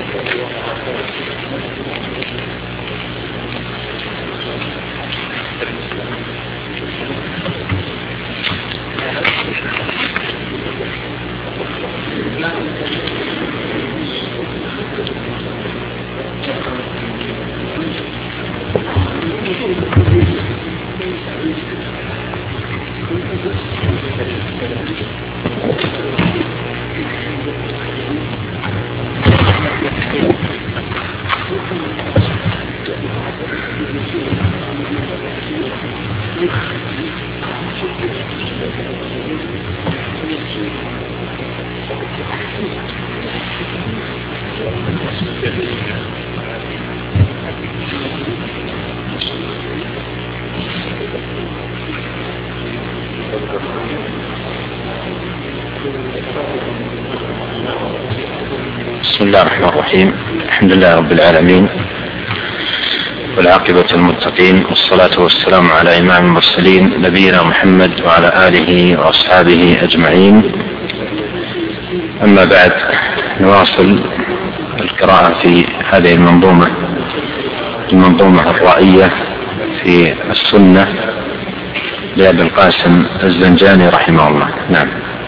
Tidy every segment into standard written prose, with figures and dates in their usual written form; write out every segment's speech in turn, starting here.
بسم الله الرحمن الرحيم. الحمد لله رب العالمين، والعاقبة المتقين، والصلاة والسلام على إمام المرسلين نبينا محمد وعلى آله وأصحابه أجمعين. أما بعد، نواصل القراءة في هذه المنظومة الرائية في السنة لأبي القاسم الزنجاني رحمه الله. نعم.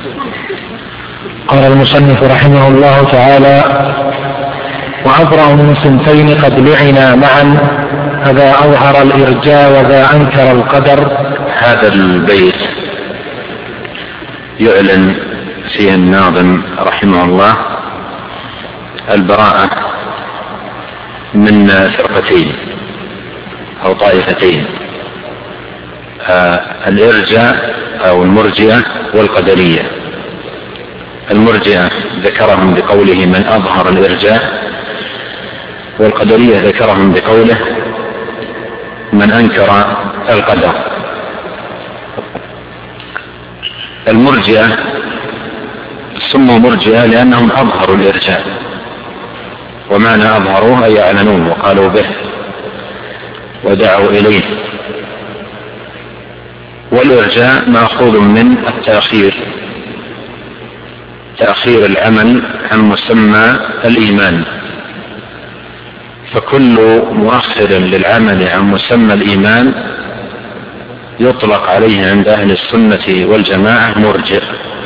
قال المصنف رحمه الله تعالى: وأبرأ من صنفين قد لعنا معا، هذا أظهر الإرجاء وذا أنكر القدر. هذا البيت يعلن فيه الناظم رحمه الله البراءة من فرقتين أو طائفتين، الإرجاء أو المرجئة والقدرية. المرجئة ذكرهم بقوله من أظهر الإرجاء، والقدرية ذكرهم بقوله من أنكر القدر. المرجئة سموا مرجئة لأنهم أظهروا الإرجاء، ومعنى أظهروه أي يعلنون وقالوا به ودعوا إليه. والإرجاء مأخوذ من التأخير، تأخير العمل عن مسمى الإيمان، فكل مؤخر للعمل عن مسمى الإيمان يطلق عليه عند أهل السنة والجماعة مرجئ.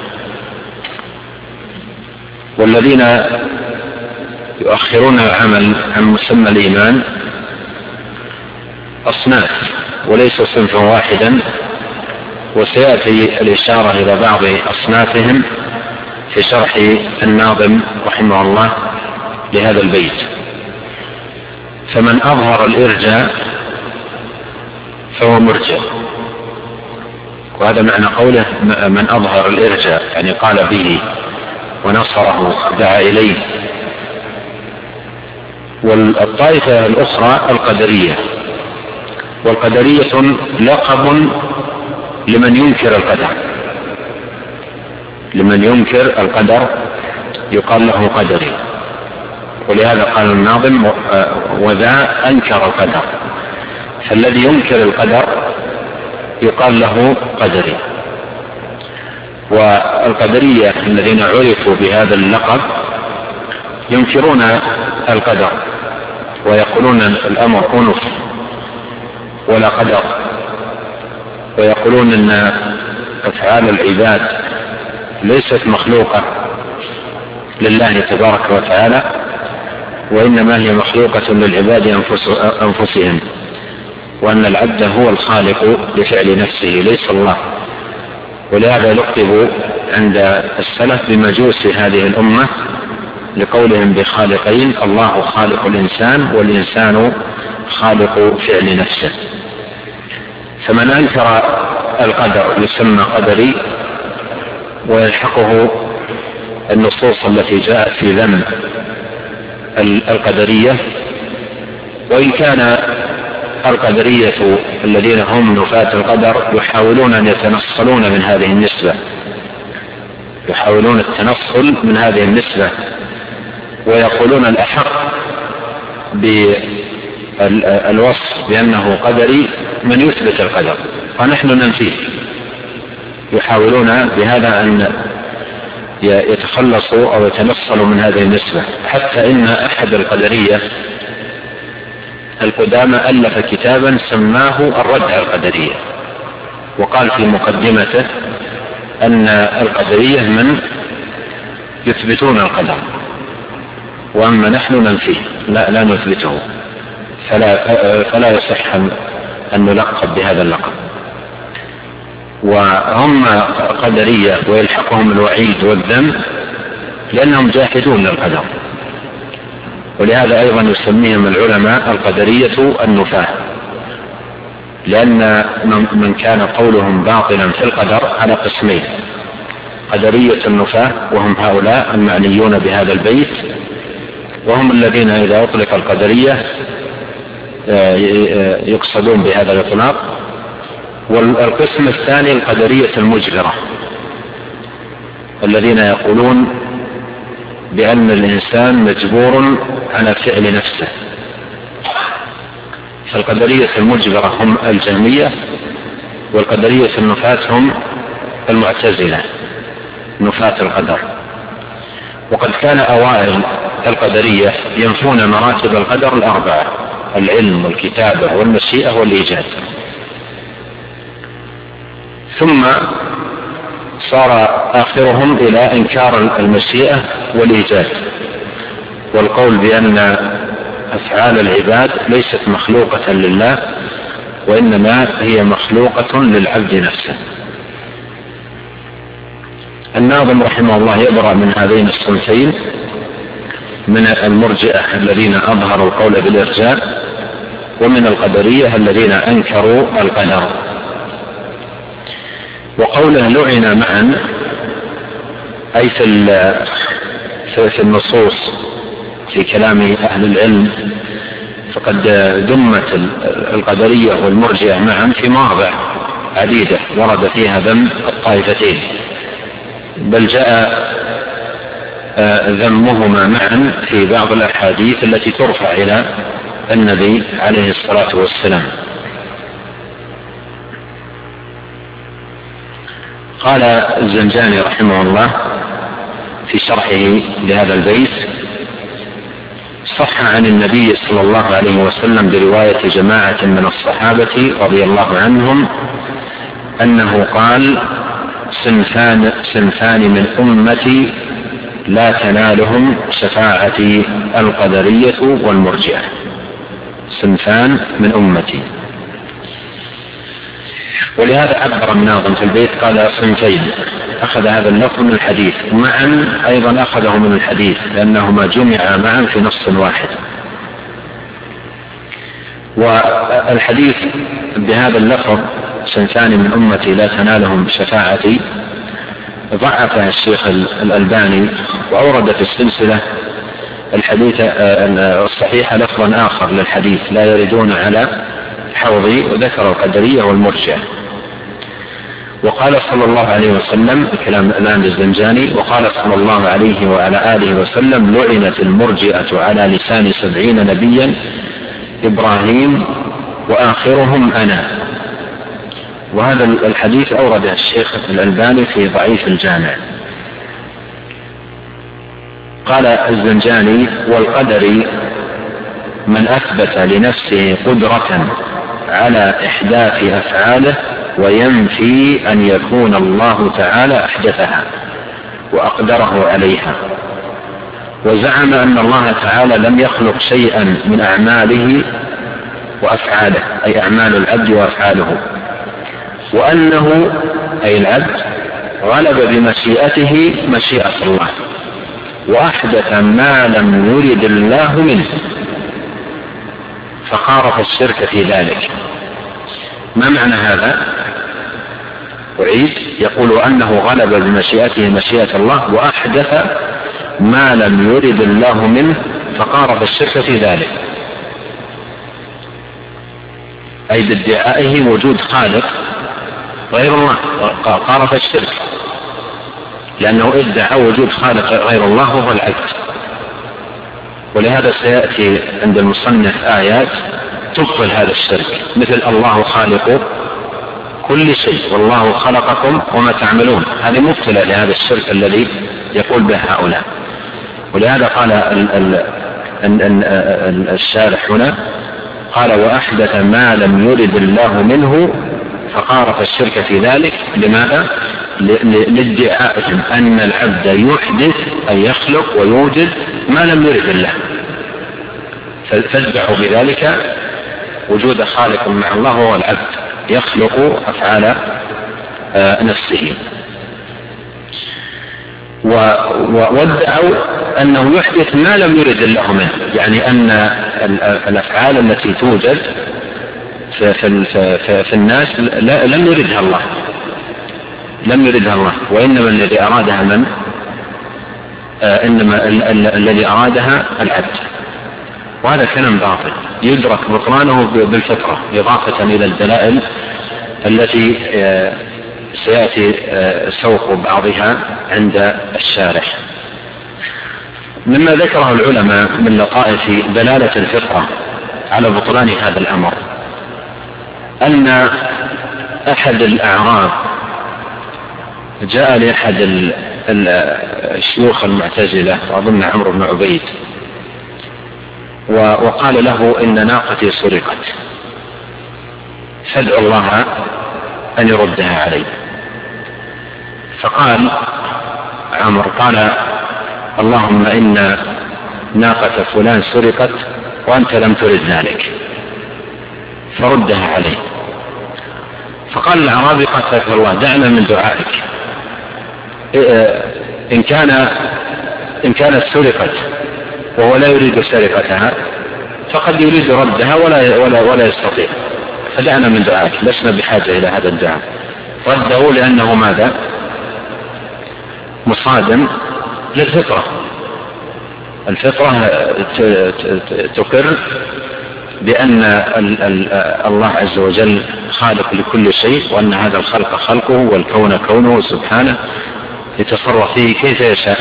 والذين يؤخرون العمل عن مسمى الإيمان أصناف وليس صنفا واحدا، وسيأتي الإشارة إلى بعض أصنافهم في شرح الناظم رحمه الله لهذا البيت. فمن أظهر الإرجاء فهو مرجئ، وهذا معنى قوله من أظهر الإرجاء، يعني قال به ونصره دعا إليه. والطائفة الأخرى القدرية، والقدرية لقب لمن ينكر القدر، لمن ينكر القدر يقال له قدري. ولهذا قال الناظم وذا أنكر القدر، فالذي ينكر القدر يقال له قدري. والقدرية الذين عرفوا بهذا اللقب ينكرون القدر ويقولون الأمر أنف ولا قدر، ويقولون أن أفعال العباد ليست مخلوقة لله تبارك وتعالى، وإنما هي مخلوقة للعباد أنفسهم، وأن العبد هو الخالق لفعل نفسه ليس الله. ولهذا لقبوا عند السلف بمجوس هذه الأمة لقولهم بخالقين: الله خالق الإنسان والإنسان خالق فعل نفسه. فمن أنكر القدر يسمى قدري، ويلحقه النصوص التي جاءت في ذم القدرية. وإن كان القدرية الذين هم نفاة القدر يحاولون أن يتنصلون من هذه النسبة، يحاولون التنصل من هذه النسبة، ويقولون الأحق بالوصف بأنه قدري من يثبت القدر ونحن ننفيه. يحاولون بهذا أن يتخلصوا أو يتنصلوا من هذه النسبة، حتى إن أحد القدرية القدامى ألف كتابا سماه الرد على القدرية، وقال في مقدمته أن القدرية من يثبتون القدر، وأما نحن ننفيه، لا نثبته، فلا يصح أن نلقب بهذا اللقب. وهم قدرية ويلحقهم الوعيد والذم لأنهم جاحدون للقدر، ولهذا أيضا يسميهم العلماء القدرية النفاة، لأن من كان قولهم باطلا في القدر على قسمين: قدرية النفاة، وهم هؤلاء المعنيون بهذا البيت، وهم الذين إذا أطلق القدرية يقصدون بهذا الإطلاق. والقسم الثاني القدرية المجبرة، الذين يقولون بأن الإنسان مجبور على فعل نفسه. فالقدرية المجبرة هم الجهمية، والقدرية النفاة هم المعتزلة نفاة القدر. وقد كان أوائل القدرية ينفون مراتب القدر الأربعة: العلم والكتابة والمشيئة والإيجاد. ثم صار آخرهم إلى إنكار المشيئة والإيجاد، والقول بأن أفعال العباد ليست مخلوقة لله، وإنما هي مخلوقة للعبد نفسه. الناظم رحمه الله يبرأ من هذين الصنفين، من المرجئة الذين أظهروا القول بالإرجاء، ومن القدرية الذين أنكروا القدر. وقوله لعن معا أي في النصوص في كلام أهل العلم، فقد دمت القدرية والمرجئة معا في مواضع عديدة ورد فيها ذم الطائفتين، بل جاء ذمهما معا في بعض الأحاديث التي ترفع إلى النبي عليه الصلاة والسلام. قال الزنجاني رحمه الله في شرحه لهذا البيت: صح عن النبي صلى الله عليه وسلم برواية جماعة من الصحابة رضي الله عنهم أنه قال: صنفان من أمتي لا تنالهم شفاعتي، القدرية والمرجئة. صنفان من أمتي. ولهذا عبر الناظم في البيت قال صنفين، أخذ هذا اللفظ من الحديث، معا أيضا أخذه من الحديث لأنهما جمعا معا في نص واحد. والحديث بهذا اللفظ صنفان من أمتي لا تنالهم شفاعتي ضعفها الشيخ الألباني، وأورد في السلسلة الحديث الصحيحة لفظا آخر للحديث: لا يردون على حوضي، وذكر القدرية والمرجئة. وقال صلى الله عليه وسلم، كلام الآن الزنجاني: وقال صلى الله عليه وعلى آله وسلم: لعنت المرجئة على لسان 70 نبيا إبراهيم وآخرهم أنا. وهذا الحديث أورده الشيخ الألباني في ضعيف الجامع. قال الزنجاني: والقدري من أثبت لنفسه قدرة على إحداث أفعاله وينفي أن يكون الله تعالى أحدثها وأقدره عليها، وزعم أن الله تعالى لم يخلق شيئا من أعماله وأفعاله، أي أعمال العبد وأفعاله، وأنه أي العبد غلب بمشيئته مشيئة الله وأحدث ما لم يرد الله منه، فخالف الشرك في ذلك. ما معنى هذا؟ أعيد: يقول أنه غلب بمشيئته مشيئة الله وأحدث ما لم يرد الله منه، فخالف الشرك في ذلك، أي بادعائه وجود خالق غير الله، خالف الشرك، لأنه ادعى وجود خالق غير الله وهو العبد. ولهذا سيأتي عند المصنف آيات تبطل هذا الشرك، مثل: الله خالق كل شيء والله خلقكم وما تعملون. هذه مبطلة لهذا الشرك الذي يقول به هؤلاء. ولهذا قال الشارح هنا قال وأحدث ما لم يرد الله منه فقارف الشرك في ذلك. لماذا؟ لادعائهم أن العبد يحدث أي يخلق ويوجد ما لم يرد الله، فادعوا بذلك وجود خالق مع الله وهو العبد يخلق أفعال نفسه، وادعوا أنه يحدث ما لم يرد الله منه، يعني أن الأفعال التي توجد في الناس لم يردها الله، وإنما الذي أرادها من؟ إنما الذي أرادها العبد. وهذا كلام باطل يدرك بطلانه بالفطرة إضافة إلى الدلائل التي سيأتي سوق بعضها عند الشارح. مما ذكره العلماء من لطائف دلالة الفطرة على بطلان هذا الأمر أن أحد الأعراب جاء لأحد الشيوخ المعتزلة وأظن عمرو بن عبيد وقال له إن ناقتي سرقت فادعو الله أن يردها علي. فقال عمرو قال اللهم إن ناقة فلان سرقت وأنت لم ترد ذلك فردها عليه. فقال الأعرابي قتلك الله دعنا من دعائك، إن كانت سرقت وهو لا يريد سرقتها فقد يريد ردها ولا يستطيع، فدعنا من دعائك لسنا بحاجة إلى هذا الدعاء. رده لأنه ماذا؟ مصادم للفطرة. الفطرة تقر بأن الله عز وجل خالق لكل شيء، وأن هذا الخلق خلقه والكون كونه سبحانه يتصرف فيه كيف يشاء.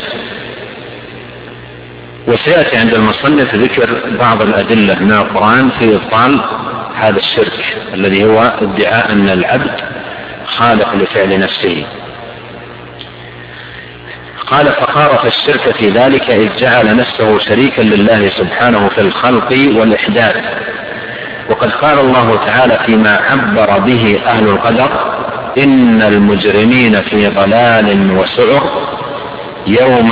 وسيأتي عند المصنف ذكر بعض الأدلة من القرآن في إبطال هذا الشرك الذي هو ادعاء أن العبد خالق لفعل نفسه. قال فقارف الشرك في ذلك إذ جعل نفسه شريكا لله سبحانه في الخلق والإحداث. وقد قال الله تعالى فيما عبر به أهل القدر إن المجرمين في ضلال وسعر يوم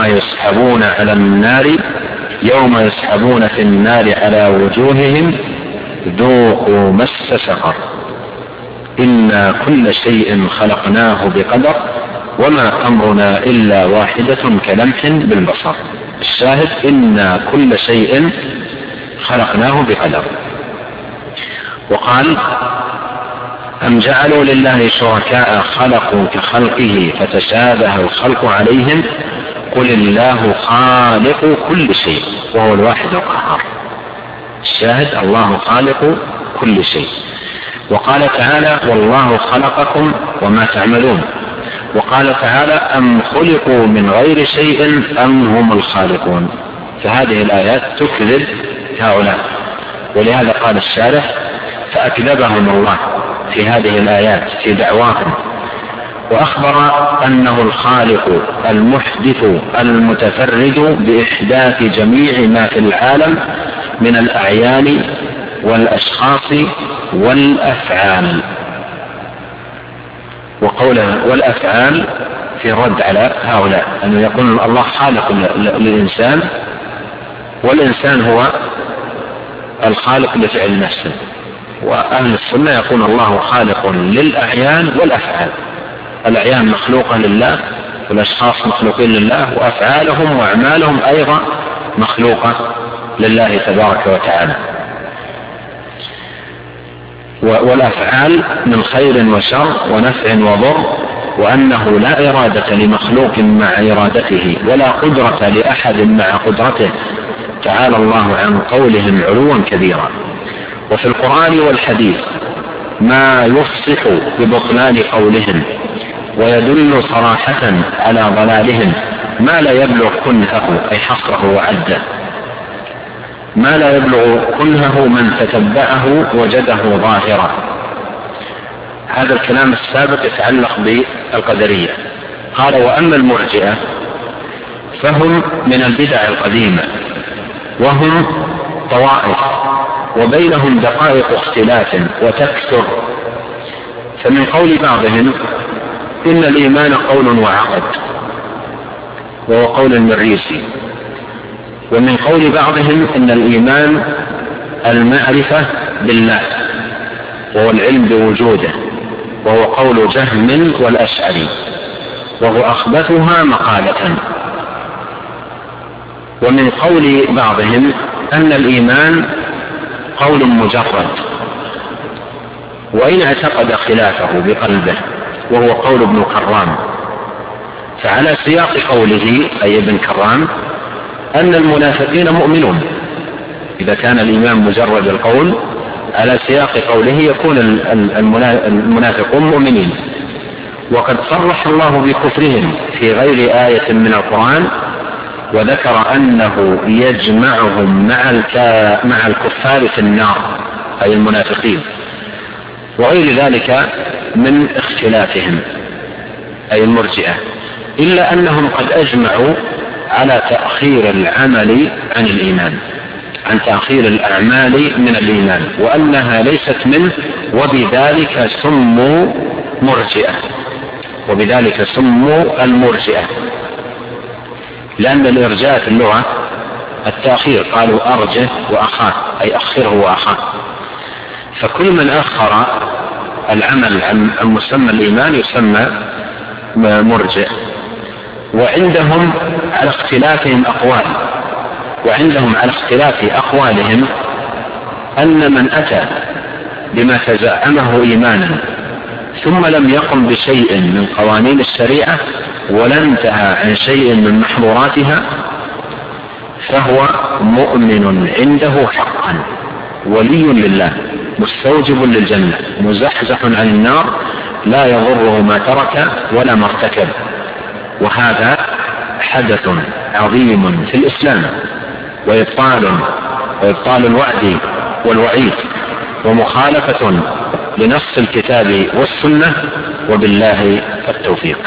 يسحبون في النار على وجوههم ذوقوا مس سقر إنا كل شيء خلقناه بقدر وما أمرنا إلا واحدة كلمح بالبصر. الشاهد إنا كل شيء خلقناه بقدر. وقال أم جعلوا لله شركاء خلقوا كخلقه فتشابه الخلق عليهم قل الله خالق كل شيء وهو الواحد القهار. الشاهد الله خالق كل شيء. وقال تعالى والله خلقكم وما تعملون. وقال تعالى أم خلقوا من غير شيء أم هم الخالقون. فهذه الآيات تكذب هؤلاء، ولهذا قال الشارح فأكذبهم الله في هذه الآيات في دعواهم، وأخبر أنه الخالق المحدث المتفرد بإحداث جميع ما في العالم من الأعيان والأشخاص والأفعال. وقوله والأفعال في رد على هؤلاء أنه يقول الله خالق للإنسان والإنسان هو الخالق لفعل نفسه. وأهل السنة يقول الله خالق للأعيان والأفعال. الأعيان مخلوقة لله والأشخاص مخلوقين لله وأفعالهم وأعمالهم أيضا مخلوقة لله تبارك وتعالى. والأفعال من خير وشر ونفع وضر، وأنه لا إرادة لمخلوق مع إرادته ولا قدرة لأحد مع قدرته تعالى الله عن قولهم علوا كبيرا. وفي القرآن والحديث ما يفصح ببطلان قولهم ويدل صراحة على ضلالهم ما لا يبلغ كنهه أي حصره وعده، ما لا يبلغ كنهه من تتبعه وجده ظاهرا. هذا الكلام السابق يتعلق بالقدرية. قال وأما المرجئة فهم من البدع القديمة، وهم طوائف، وبينهم دقائق اختلاف وتكثر. فمن قول بعضهم إن الإيمان قول وعقد، وهو قول المريسي، ومن قول بعضهم إن الإيمان المعرفة بالله وهو العلم بوجوده، وهو قول جهم والأشعري، وهو أخبثها مقالة. ومن قول بعضهم أن الإيمان قول مجرد، وإن اعتقد خلافه بقلبه، وهو قول ابن كرام. فعلى سياق قوله أي ابن كرام أن المنافقين مؤمنون، إذا كان الإيمان مجرد القول على سياق قوله يكون المنافقون مؤمنين. وقد صرح الله بكفرهم في غير آية من القرآن، وذكر أنه يجمعهم مع الكفار في النار، أي المنافقين، وغير ذلك من اختلافهم أي المرجئة، إلا أنهم قد أجمعوا على تأخير العمل عن الإيمان، عن تأخير الأعمال من الإيمان، وأنها ليست منه، وبذلك سموا مرجئة، وبذلك سموا المرجئة، لأن الإرجاء في اللغة التأخير، قالوا أرجه وأخاه أي أخره وأخاه. فكل من أخر العمل عن مسمى الإيمان يسمى مرجئ. وعندهم على اختلافهم أقوال، وعندهم على اختلاف أقوالهم أن من أتى بما تزعمه إيمانا ثم لم يقم بشيء من قوانين الشريعة ولا انتهى عن شيء من محظوراتها فهو مؤمن عنده حقا، ولي لله، مستوجب للجنة، مزحزح عن النار، لا يضره ما ترك ولا ما ارتكب. وهذا حدث عظيم في الإسلام، وإبطال الوعد والوعيد، ومخالفة لنص الكتاب والسنة، وبالله التوفيق.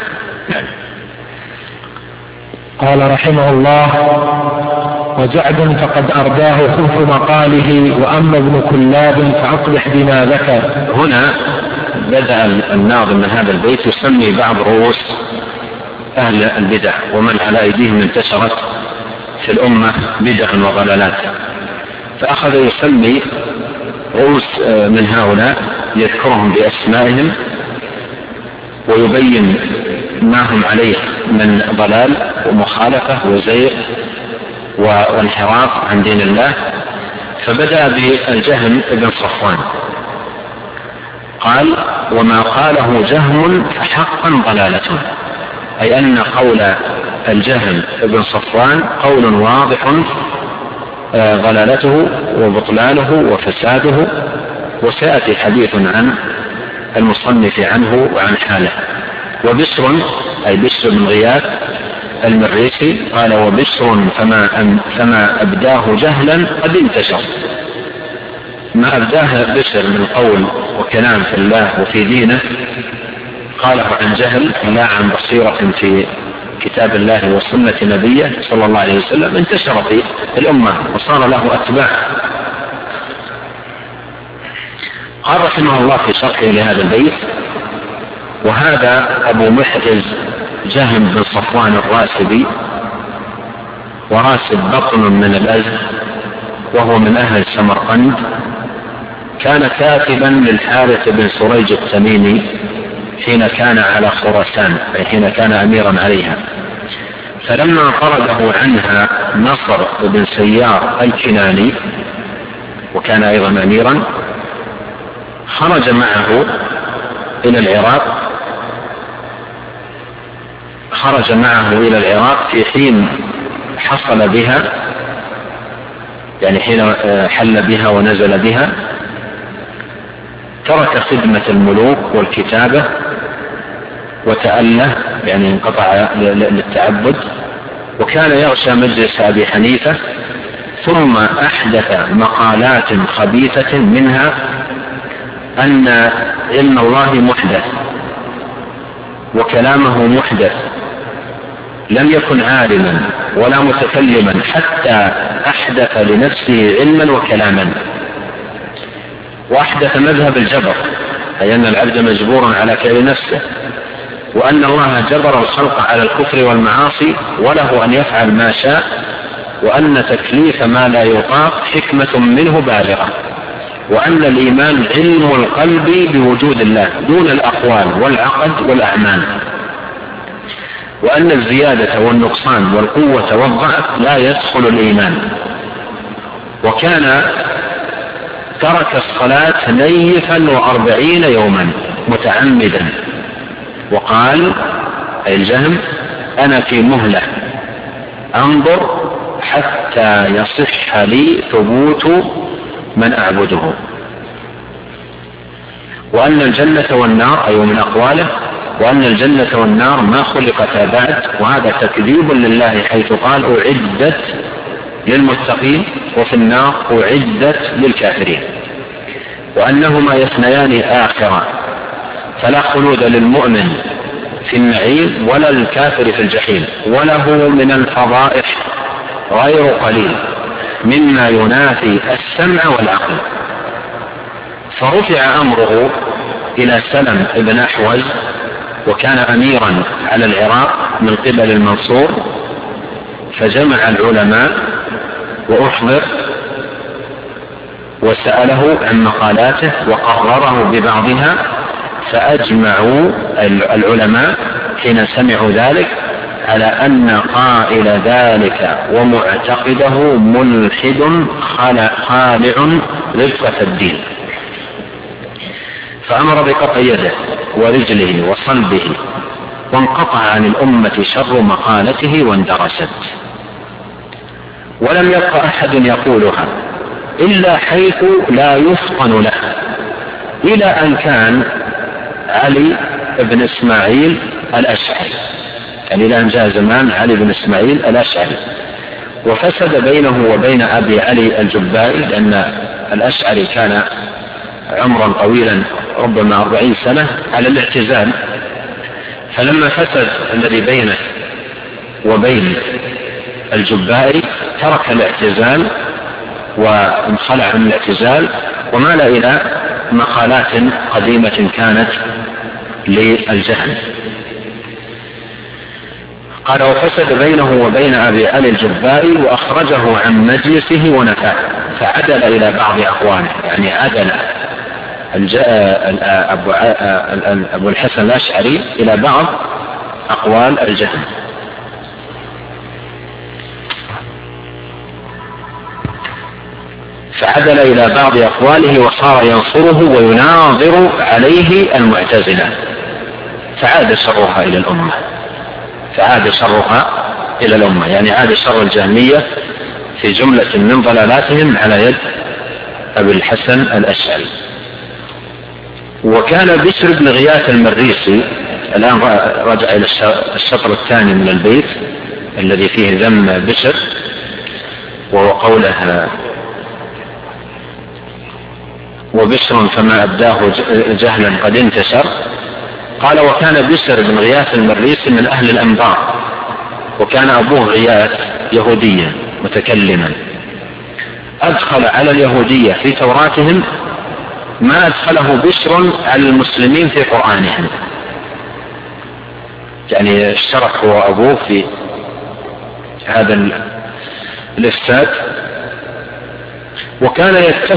قال رحمه الله: وجعد فقد أرداه خلف مقاله، وأما ابن كلاب فأصلح بما ذكر. هنا بدأ الناظم من هذا البيت يسمي بعض رؤوس أهل البدع ومن على أيديهم انتشرت في الأمة بدع وضلالات، فأخذ يسمي رؤوس من هؤلاء، يذكرهم بأسمائهم ويبين ما هم عليه من ضلال ومخالفة وزيغ وانحراف عن دين الله. فبدأ بالجهم بن صفوان، قال: وما قاله جهم فحقا ضلالته، أي أن قول الجهم بن صفوان قول واضح ضلالته وبطلانه وفساده، وسيأتي حديث عن المصنف عنه وعن حاله. وبشر أي بشر بن غياث المريسي قال: وبشر فما أبداه جهلا قد انتشر. ما أبداه بشر من قول وكلام في الله وفي دينه قاله عن جهل لا عن بصيرة في كتاب الله وسنة نبيه صلى الله عليه وسلم، انتشر في الأمة وصار له أتباع. قال رحمه الله في شرحه لهذا البيت: وهذا أبو محرز جهم بن صفوان الراسبي، وراسب بطن من الأزد، وهو من أهل سمرقند، كان كاتبا للحارث بن سريج التميمي حين كان على خراسان، أي حين كان أميرا عليها. فلما طرده عنها نصر بن سيار الكناني، وكان أيضا أميرا، خرج معه إلى العراق في حين حصل بها، يعني حين حل بها ونزل بها، ترك خدمة الملوك والكتابة وتأله، يعني انقطع للتعبد، وكان يغشى مجلس أبي حنيفة، ثم أحدث مقالات خبيثة، منها أن علم الله محدث وكلامه محدث، لم يكن عالما ولا متكلما حتى أحدث لنفسه علما وكلاما، وأحدث مذهب الجبر، أي أن العبد مجبور على فعل نفسه، وأن الله جبر الخلق على الكفر والمعاصي وله أن يفعل ما شاء، وأن تكليف ما لا يطاق حكمة منه بالغة، وأن الإيمان علم القلب بوجود الله دون الأقوال والعقد والأعمال، وأن الزيادة والنقصان والقوة والضعف لا يدخل الإيمان. وكان ترك الصلاة نيفا 40 يوما متعمدا، وقال أي الجهم: أنا في مهلة أنظر حتى يصح لي ثبوت من أعبده. وأن الجنة والنار، أي من أقواله: وأن الجنة والنار ما خلقتا بعد، وهذا تكذيب لله حيث قال: أعدت للمتقين، وفي النار أعدت للكافرين. وأنهما يثنيان آخرة، فلا خلود للمؤمن في النعيم ولا الكافر في الجحيم، وله من الفضائح غير قليل مما ينافي السمع والعقل. فرفع أمره إلى سلم بن أحوز، وكان أميرا على العراق من قبل المنصور، فجمع العلماء وأحضر وسأله عن مقالاته وقرره ببعضها، فأجمعوا العلماء حين سمعوا ذلك على أن قائل ذلك ومعتقده ملحد خالع رفقة الدين، فأمر بقطع يده ورجله وصلبه، وانقطع عن الأمة شر مقالته واندرست، ولم يبق أحد يقولها إلا حيث لا يفطن له، إلى أن كان علي بن إسماعيل الأشعري، يعني إلى أن جاء زمان علي بن إسماعيل الأشعري، وفسد بينه وبين أبي علي الجبائي، لأن الأشعري كان عمرا طويلا ربما 40 سنة على الاعتزال، فلما فسد الذي بينه وبين الجبائي ترك الاعتزال وانخلع من الاعتزال، ومال إلى مقالات قديمة كانت للجهل. قال: وفسد بينه وبين أبي علي الجبائي وأخرجه عن مجلسه ونفاه، فعدل إلى بعض أقواله، يعني عدل أبو الحسن الأشعري إلى بعض أقوال الجهم. فعدل إلى بعض أقواله وصار ينصره ويناظر عليه المعتزلة، فعاد شرها إلى الأمة، يعني عاد شر الجهمية في جملة من ضلالاتهم على يد أبي الحسن الأشعري. وكان بشر بن غياث المريسي، الآن رجع إلى الشطر الثاني من البيت الذي فيه ذم بشر، وهو قوله: وبشر فما أبداه جهلا قد انتشر. قال: وكان بشر بن غياث المريسي من أهل الأنبار، وكان أبوه غياث يهوديا متكلما، أدخل على اليهودية في توراتهم ما أدخله بشر على المسلمين في قرآنهم، يعني اشترك هو وأبوه في هذا الإفساد. وكان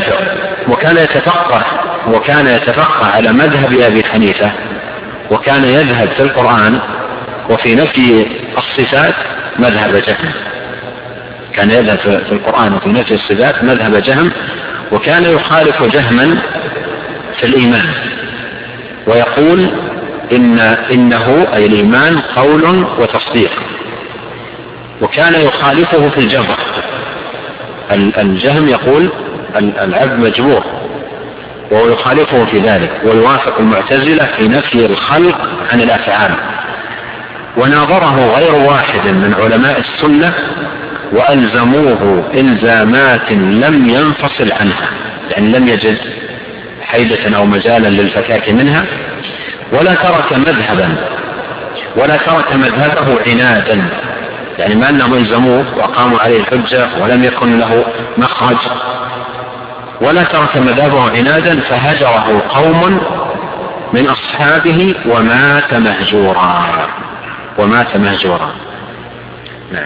يتفقه على مذهب أبي حنيفة، وكان يذهب في القرآن وفي نفي الصفات مذهب جهم، كان يذهب في القرآن وفي نفي الصفات مذهب جهم، وكان يخالف جهما في الإيمان، ويقول إنه أي الإيمان قول وتصديق، وكان يخالفه في الجبر. الجهم يقول العبد مجبور، وهو يخالفه في ذلك، ويوافق المعتزلة في نفي الخلق عن الأفعال. وناظره غير واحد من علماء السنة وألزموه إلزامات لم ينفصل عنها، يعني لم يجد حيدة أو مجالا للفكاك منها، ولا ترك مذهبه عنادا، يعني ما أنهم إلزموه وأقاموا عليه الحجة ولم يكن له مخرج، ولا ترك مذهبه عنادا فهجره قوم من أصحابه ومات مهجورا. نعم.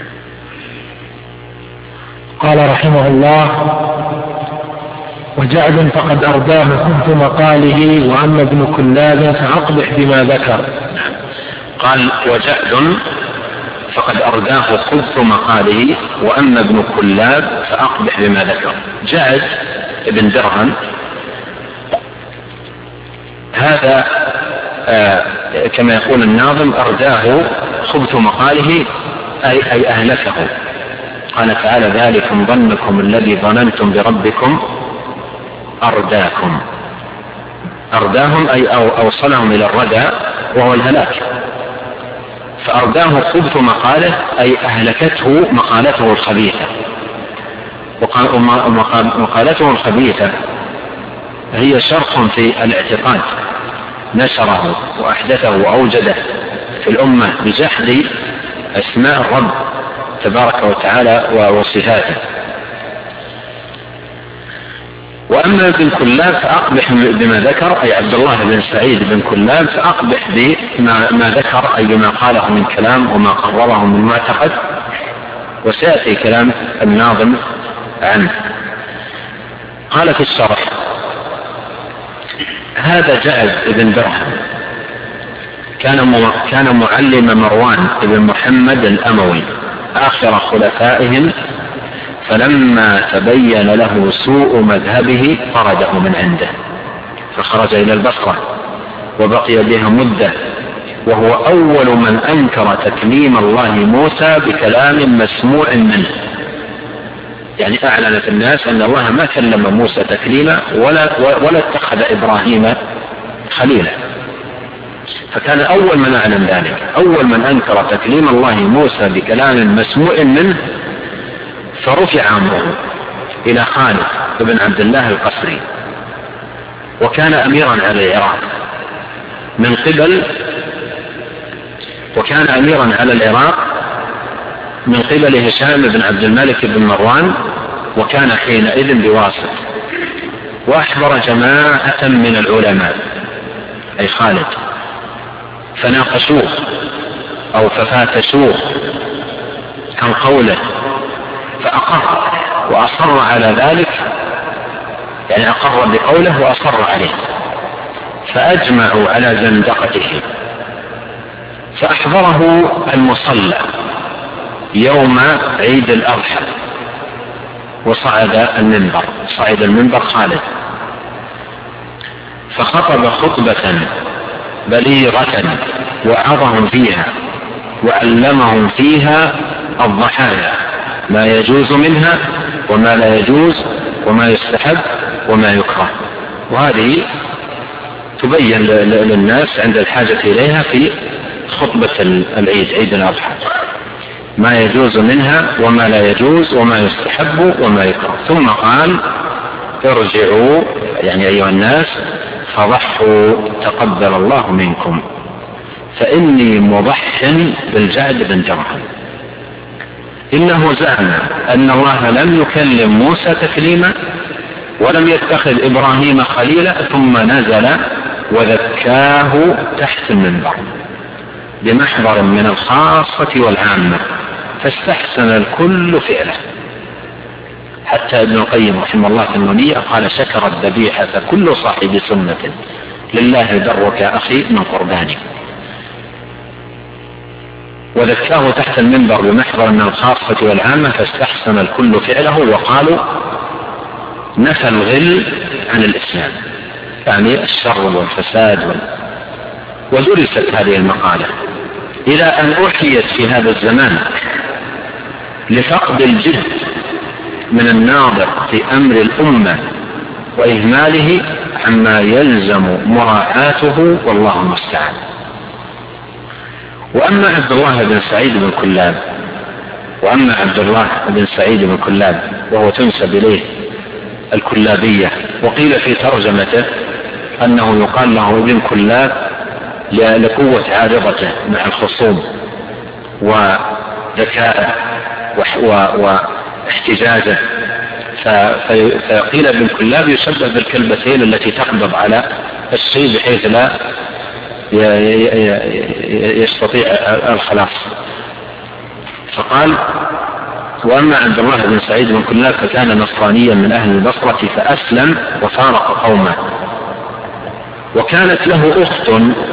قال رحمه الله: وجعد فقد أرداه خبث مقاله، وأما ابن كلاب فأقبح بما ذكر. قال: وجعد فقد أرداه خبث مقاله، وأما ابن كلاب فأقبح بما ذكر. جعد ابن درهم هذا كما يقول الناظم: أرداه خبث مقاله أي أهلكه. قال تعالى: ذلكم ظنكم الذي ظننتم بربكم أرداهم أي أوصلهم إلى الردى وهو الهلاك. فأرداه خبث مقاله أي أهلكته مقالته الخبيثة. ومقالته الخبيثة هي شرخ في الاعتقاد نشره وأحدثه وأوجده في الأمة بجحد أسماء الرب تبارك وتعالى وصفاته. وأما ابن كلاب فأقبح بما ذكر أي عبد الله بن سعيد بن كلاب فأقبح بما ذكر أي بما قاله من كلام وما قرره من معتقد، وسيأتي كلام الناظم عنه. قال في الشرح: هذا جعد بن درهم كان معلم مروان بن محمد الأموي آخر خلفائهم، فلما تبين له سوء مذهبه طرده من عنده فخرج إلى البصرة وبقي بها مدة، وهو أول من أنكر تكليم الله موسى بكلام مسموع منه. يعني أعلن في الناس أن الله ما كلم موسى تكليما ولا اتخذ إبراهيم خليلا، فكان أول من أعلن ذلك، أول من أنكر تكليم الله موسى بكلام مسموع منه. فرفع أمره إلى خالد بن عبد الله القسري، وكان أميرا على العراق من قبل هشام بن عبد الملك بن مروان، وكان حينئذ بواسط. وأحضر جماعة من العلماء أي خالد فناقشوه أو ففاتشوه عن قوله، فأقر وأصر على ذلك، يعني أقر بقوله وأصر عليه، فأجمعوا على زندقته. فأحضره المصلى يوم عيد الأضحى وصعد المنبر خالد، فخطب خطبة بليغة وعظهم فيها وعلمهم فيها الضحايا ما يجوز منها وما لا يجوز وما يستحب وما يكره. وهذه تبين للناس عند الحاجة إليها في خطبة العيد، عيد الأضحى، ما يجوز منها وما لا يجوز وما يستحب وما يكره. ثم قال: ارجعوا يعني أيها الناس فضحوا تقبل الله منكم، فإني مضح بالجعد بن درهم. إنه زعم أن الله لم يكلم موسى تكليما ولم يتخذ إبراهيم خليلا، ثم نزل وذكاه تحت المنبر بمحضر من الخاصة والعامة، فاستحسن الكل فعله. حتى ابن القيم رحمه الله في النونية قال: شكر الذبيحة كل صاحب سنة، لله درك أخي من قرباني. وذكاه تحت المنبر بمحضر من الخاصة والعامة، فاستحسن الكل فعله، وقالوا نفى الغل عن الإسلام، يعني الشر والفساد ودرست هذه المقالة إلى أن أحيت في هذا الزمان لفقد الجد من الناظر في أمر الأمة وإهماله عما يلزم مراعاته، والله المستعان. وأما عبد الله بن سعيد بن كلاب وهو تنسب إليه الكلابية، وقيل في ترجمته أنه يقال له ابن كلاب لقوة عارضته مع الخصوم ذكاء واحتجاجه، فقيل ابن كلاب يشبه بالكلبتين التي تقبض على الشيء بحيث لا يستطيع الخلاص. فقال: وأما عبد الله بن سعيد بن كلاب فكان نصرانيا من أهل البصرة فأسلم وفارق قومه، وكانت له أخت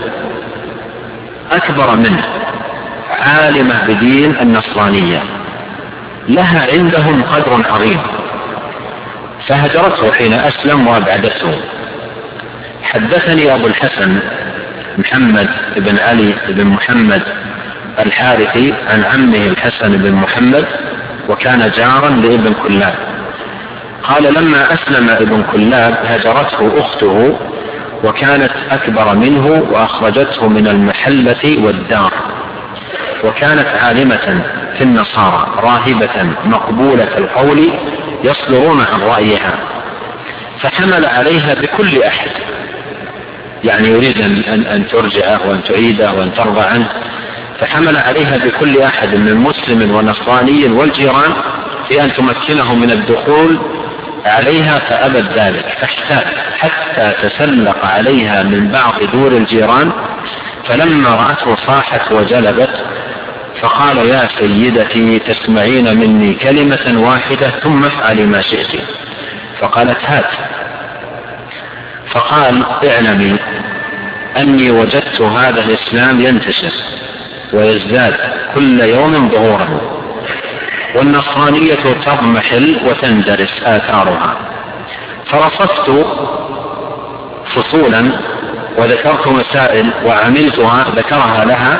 أكبر منه عالمة بدين النصرانية لها عندهم قدر عظيم، فهجرته حين أسلم وأبعدته. حدثني أبو الحسن محمد بن علي بن محمد الحارثي عن عمه الحسن بن محمد، وكان جارا لابن كلاب، قال: لما أسلم ابن كلاب هجرته أخته وكانت أكبر منه وأخرجته من المحلة والدار، وكانت عالمة في النصارى راهبة مقبولة القول يصدرون عن رأيها، فحمل عليها بكل أحد، يعني يريد أن ترجعه وأن تعيده وأن ترضى عنه، فحمل عليها بكل أحد من مسلم ونصراني والجيران في أن تمكنه من الدخول عليها، فأبت ذلك، فاحتاج حتى تسلق عليها من بعض دور الجيران، فلما رأته صاحت وجلبت، فقال: يا سيدتي تسمعين مني كلمة واحدة ثم افعلي ما شئت. فقالت: هات. فقال: اعلمي أني وجدت هذا الإسلام ينتشر ويزداد كل يوم ظهوره، والنصرانية تضمحل وتندرس آثارها، فرصفت فصولا وذكرت مسائل وعملتها ذكرها لها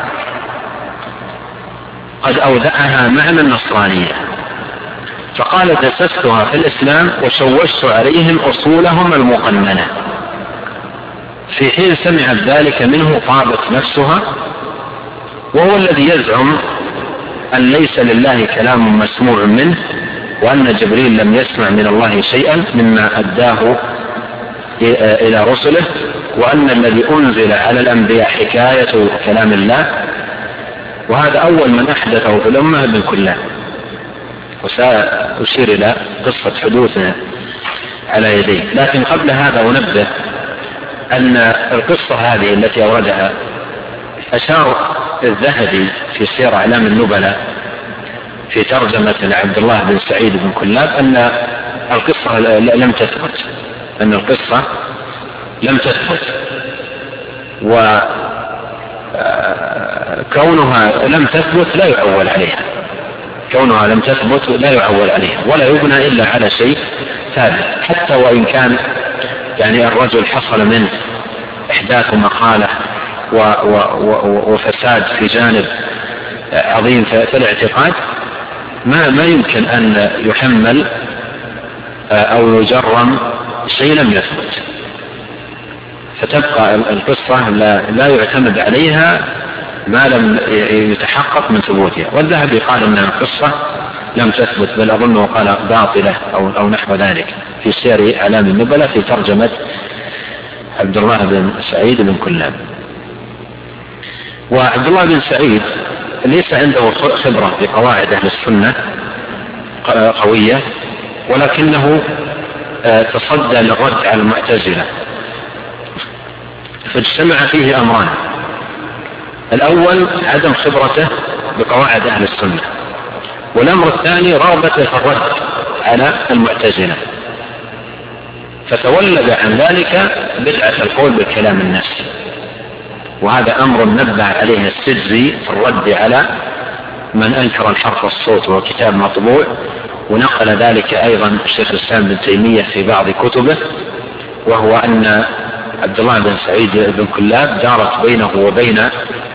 قد أودعها معنى النصرانية، فقال: دسستها في الإسلام وشوشت عليهم أصولهم المقننة. في حين سمعت ذلك منه طابت نفسها، وهو الذي يزعم أن ليس لله كلام مسموع منه، وأن جبريل لم يسمع من الله شيئا مما أداه إلى رسله، وأن الذي أنزل على الأنبياء حكاية كلام الله، وهذا أول من أحدثه في الأمة ابن كلاب. وسأشير إلى قصة حدوثه على يديه، لكن قبل هذا أنبه أن القصة هذه التي أوردها أشار الذهبي في سير أعلام النبلاء في ترجمة عبد الله بن سعيد بن كلاب أن القصة لم تثبت، أن القصة لم تثبت، وكونها لم تثبت لا يعول عليها، كونها لم تثبت لا يعول عليها ولا يبنى إلا على شيء ثابت، حتى وإن كان يعني الرجل حصل منه إحداث مقالة وفساد في جانب عظيم في الاعتقاد، ما يمكن أن يحمل أو يجرم شيء لم يثبت، فتبقى القصة لا يعتمد عليها ما لم يتحقق من ثبوتها. والذهبي قال أن القصة لم تثبت، بل أظنه قال باطلة أو نحو ذلك في سير أعلام النبلاء في ترجمة عبد الله بن سعيد بن كلاب. وعبد الله بن سعيد ليس عنده خبرة بقواعد أهل السنة قوية، ولكنه تصدى للرد على المعتزلة، فاجتمع فيه أمران: الأول عدم خبرته بقواعد أهل السنة، والأمر الثاني رغبته في الرد على المعتزلة، فتولد عن ذلك بدعة القول بالكلام النفسي، وهذا أمر نبه عليه السجزي في الرد على من أنكر الحرف الصوت، وكتاب مطبوع، ونقل ذلك أيضا الشيخ الإسلام بن تيمية في بعض كتبه، وهو أن عبد الله بن سعيد بن كلاب دارت بينه وبين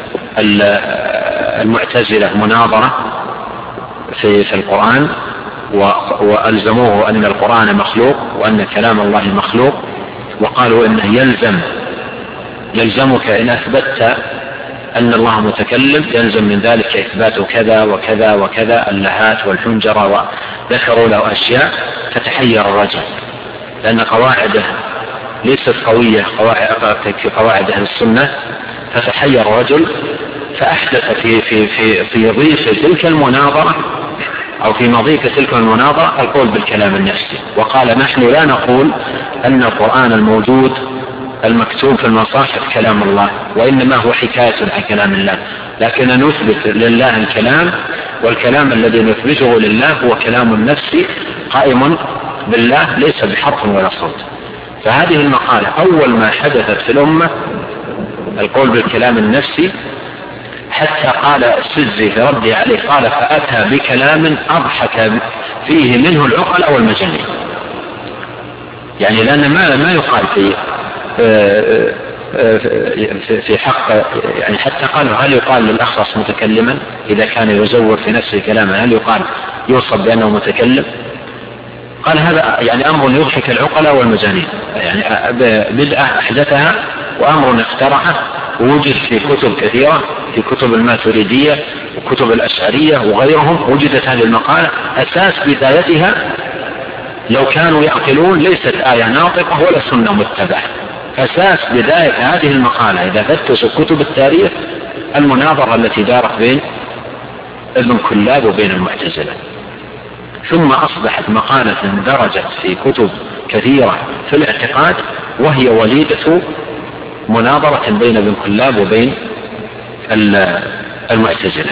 المعتزلة مناظرة في القرآن، وألزموه أن القرآن مخلوق وأن كلام الله مخلوق، وقالوا إنه يلزمك إن أثبتت أن الله متكلم يلزم من ذلك إثبات كذا وكذا وكذا، اللهات والحنجرة، وذكروا له أشياء، فتحير الرجل لأن قواعده ليست قوية كقواعد أهل السنة، فتحير الرجل فأحدث في ضيف تلك المناظرة أو في مضيق تلك المناظرة القول بالكلام النفسي، وقال نحن لا نقول أن القرآن الموجود المكتوب في المصاحف كلام الله، وإنما هو حكاية عن كلام الله، لكن نثبت لله الكلام، والكلام الذي نثبته لله هو كلام النفسي قائم بالله ليس بحرف ولا صوت. فهذه المقالة أول ما حدثت في الأمة القول بالكلام النفسي، حتى قال السجزي في رده عليه قال فأتى بكلام أضحك فيه منه العقل أو المجانين، يعني لأن ما يقال في حق، يعني حتى قالوا هل يقال للأخرس متكلما إذا كان يزور في نفسه كلاما، هل يقال يوصف بأنه متكلم؟ قال هذا يعني أمر يضحك العقلاء والمجانين، يعني بدعة أحدثها وأمر اخترعه، ووجد في كتب كثيرة، في كتب الماتريدية وكتب الأشعرية وغيرهم وجدت هذه المقالة. أساس بدايتها لو كانوا يعقلون ليست آية ناطقة ولا سنة متبعة. أساس بداية هذه المقالة إذا فتشوا كتب التاريخ المناظرة التي دارت بين ابن كلاب وبين المعتزلة، ثم أصبحت مقالة درجت في كتب كثيرة في الاعتقاد، وهي وليدة مناظرة بين ابن كلاب وبين المعتزلة.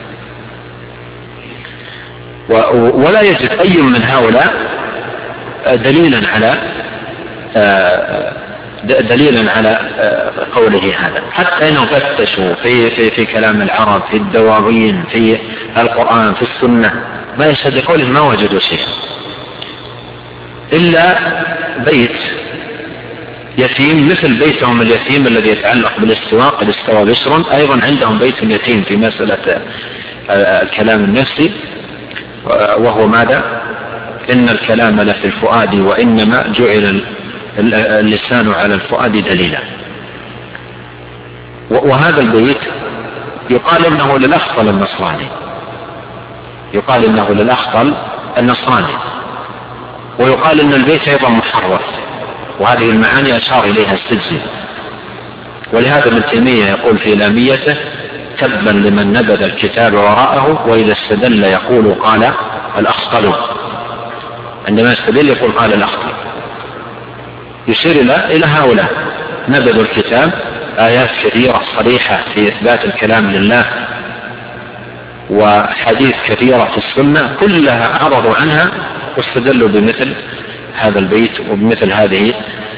ولا يجد أي من هؤلاء دليلا على قوله هذا، حتى إنهم فتشوا في كلام العرب، في الدواوين، في القرآن، في السنة، ما يصدقون ما وجدوا شيئا إلا بيت يتيم مثل بيتهم اليتيم الذي يتعلق بالاستواء، قد استوى بشر، أيضا عندهم بيت يتيم في مسألة الكلام النفسي، وهو ماذا؟ إن الكلام لفي الفؤاد وإنما جعل اللسان على الفؤاد دليلا. وهذا البيت يقال إنه للأخطل النصراني، يقال إنه للأخطل النصراني، ويقال إن البيت أيضا محرف، وهذه المعاني أشار إليها السجزي. ولهذا ابن تيمية يقول في لاميته تبا لمن نبذ الكتاب وراءه، وإذا استدل يقول قال الأخطل، عندما يستدل يقول قال الأخطل، يشير إلى هؤلاء نبذوا الكتاب، آيات كثيرة صريحة في إثبات الكلام لله وحديث كثيرة في السنة كلها عرضوا عنها واستدلوا بمثل هذا البيت وبمثل هذه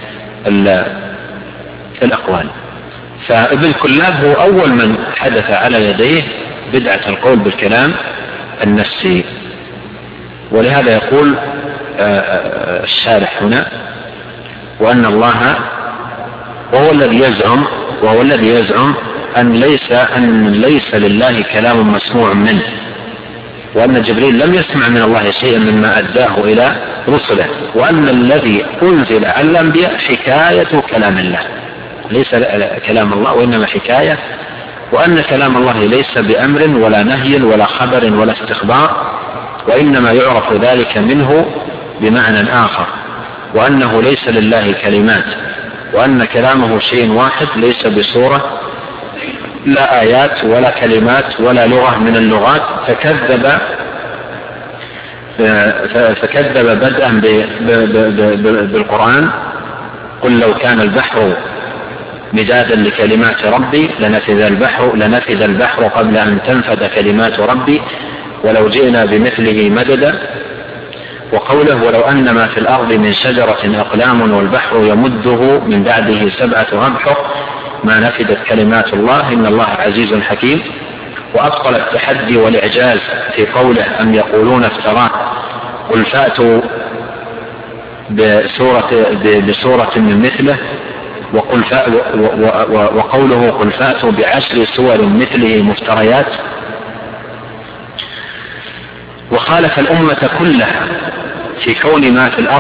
الأقوال. فابن كلاب هو أول من حدث على يديه بدعة القول بالكلام النفسي. ولهذا يقول الشارح هنا وأن الله وهو الذي يزعم أن ليس لله كلام مسموع منه، وأن جبريل لم يسمع من الله شيئا مما أداه إلى رسله، وأن الذي أنزل على الأنبياء حكاية كلام الله ليس كلام الله وإنما حكاية، وأن كلام الله ليس بأمر ولا نهي ولا خبر ولا استخبار، وإنما يعرف ذلك منه بمعنى آخر، وأنه ليس لله كلمات، وأن كلامه شيء واحد ليس بصورة لا آيات ولا كلمات ولا لغة من اللغات. فكذب بدءا بالقرآن قل لو كان البحر مدادا لكلمات ربي لنفذ البحر قبل أن تنفذ كلمات ربي ولو جئنا بمثله مددا. وقوله ولو أن ما في الأرض من شجرة أقلام والبحر يمده من بعده 7 أبحر ما نفدت كلمات الله إن الله عزيز حكيم. وأبطل التحدي والإعجاز في قوله أم يقولون افتراه قل فأتوا بسورة من مثله، وقوله قل فأتوا ب10 سور مثله مفتريات. وخالف الأمة كلها في كون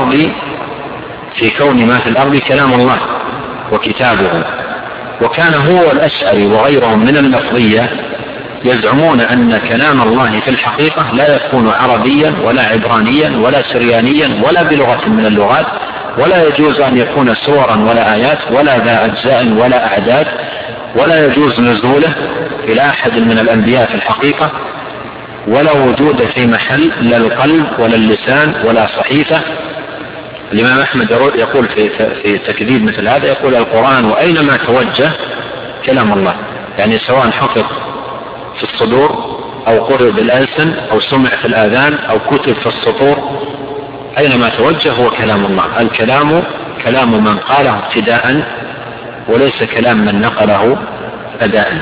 ما في الأرض كلام الله وكتابه. وكان هو والأشعري وغيرهم من اللفظية يزعمون أن كلام الله في الحقيقة لا يكون عربيا ولا عبرانيا ولا سريانيا ولا بلغة من اللغات، ولا يجوز أن يكون سورا ولا آيات ولا ذا أجزاء ولا أعداد، ولا يجوز نزوله إلى أحد من الأنبياء في الحقيقة، ولا وجود في محل لا القلب ولا اللسان ولا صحيفة. الإمام أحمد يقول في تكذيب مثل هذا، يقول القرآن وأينما توجه كلام الله، يعني سواء حفظ في الصدور أو قرئ بالألسن أو سمع في الآذان أو كتب في السطور، أينما توجه هو كلام الله. الكلام كلام من قاله ابتداء وليس كلام من نقله أداء.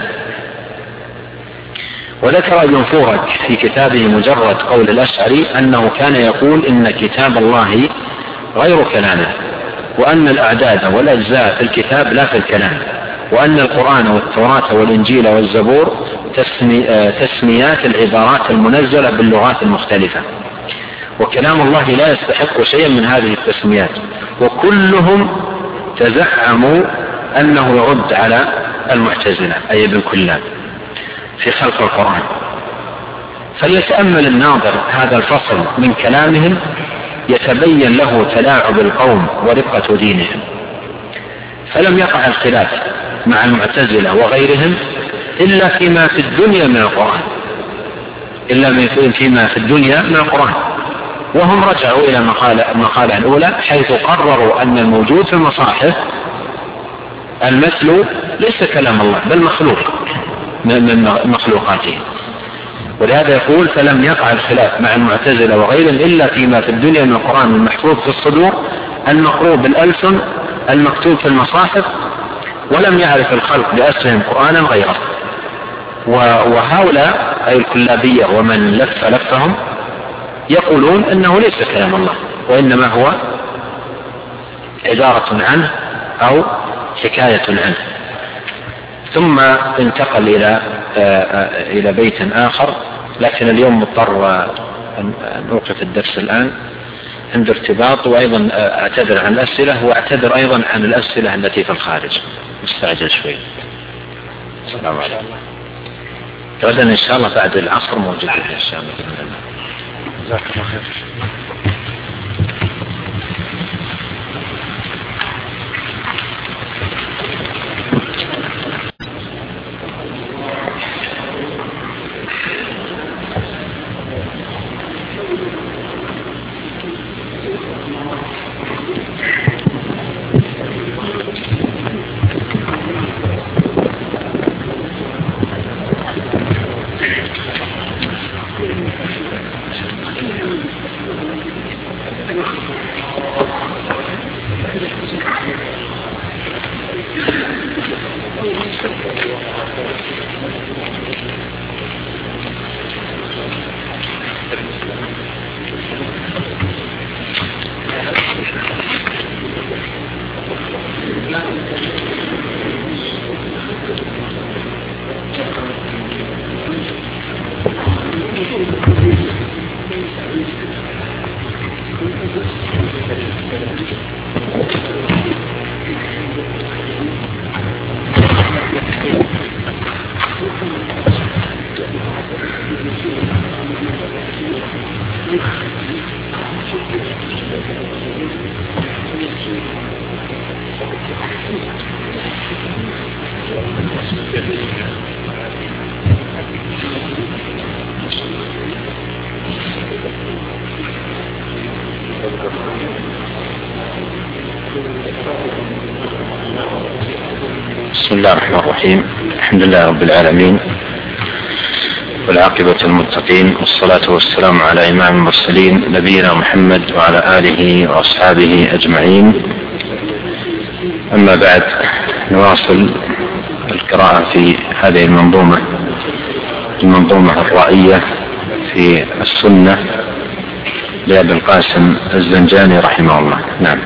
وذكر ابن فورك في كتابه مجرد قول الأشعري أنه كان يقول إن كتاب الله غير كلامه، وأن الأعداد والأجزاء في الكتاب لا في الكلام، وأن القرآن والتوراة والإنجيل والزبور تسميات العبارات المنزلة باللغات المختلفة، وكلام الله لا يستحق شيئا من هذه التسميات. وكلهم تزعموا أنه يرد على المعتزلة أي ابن كلاب في خلق القرآن. فليتأمل الناظر هذا الفصل من كلامهم يتبين له تلاعب القوم ورقة دينهم. فلم يقع الخلاف مع المعتزلة وغيرهم إلا فيما في الدنيا من القرآن، وهم رجعوا إلى المقالة الأولى حيث قرروا أن الموجود في المصاحف المثل ليس كلام الله بل مخلوق من مخلوقاته. ولهذا يقول فلم يقع الخلاف مع المعتزلة وغيرهم إلا فيما في الدنيا من القرآن المحفوظ في الصدور المقروء بالألسن المكتوب في المصاحف، ولم يعرف الخلق بأسرهم قرآنا غيره. وهؤلاء أي الكلابية ومن لفهم يقولون أنه ليس كلام الله وإنما هو عبارة عنه أو حكاية عنه. ثم انتقل إلى بيت آخر، لكن اليوم مضطر أن أوقف الدرس الآن عند ارتباط، وأيضا أعتذر عن الأسئلة، وأعتذر أيضا عن الأسئلة التي في الخارج، مستعجل شوي. السلام عليكم. غدا إن شاء الله بعد العصر موجود إن شاء الله. جزاك الله خير. بسم الله الرحمن الرحيم. الحمد لله رب العالمين، والعاقبة المتقين، والصلاة والسلام على إمام المرسلين نبينا محمد وعلى آله وأصحابه أجمعين. أما بعد، نواصل القراءة في هذه المنظومة الرائية في السنة لأبي القاسم الزنجاني رحمه الله. نعم.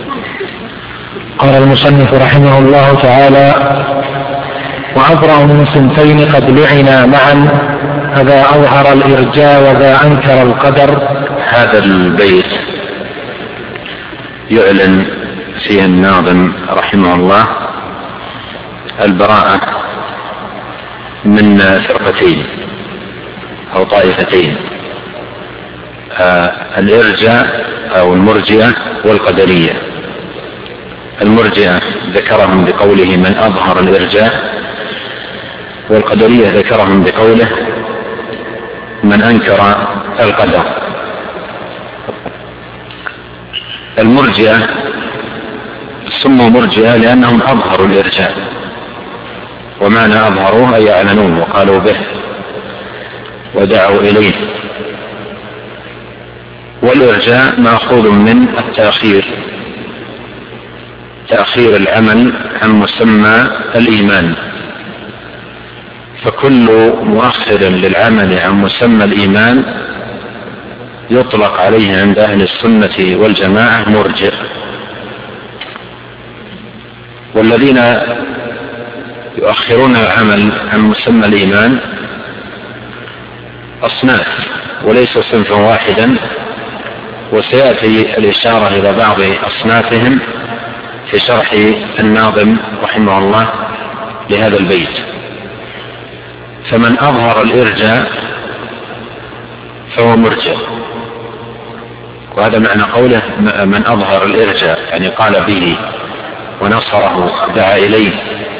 قال المصنف رحمه الله تعالى: وأبرأ من صنفين قد لعنا معا، هذا أظهر الإرجاء وذا أنكر القدر. هذا البيت يعلن فيه الناظم رحمه الله البراءة من فرقتين أو طائفتين، الإرجاء أو المرجئة والقدرية. المرجئة ذكرهم بقوله من أظهر الإرجاء، والقدرية ذكرهم بقوله من أنكر القدر. المرجئة سموا مرجئة لأنهم أظهروا الإرجاء، ومعنى أظهروه أي يعلنون وقالوا به ودعوا إليه. والإرجاء مأخوذ من التأخير، تأخير العمل عن مسمى الإيمان، فكل مؤخر للعمل عن مسمى الإيمان يطلق عليه عند أهل السنة والجماعة مرجئ. والذين يؤخرون العمل عن مسمى الإيمان أصناف وليس صنفا واحدا، وسيأتي الإشارة إلى بعض أصنافهم في شرح الناظم رحمه الله لهذا البيت. فمن أظهر الإرجاء فهو مرجئ، وهذا معنى قوله من أظهر الإرجاء، يعني قال به ونصره دعا إليه.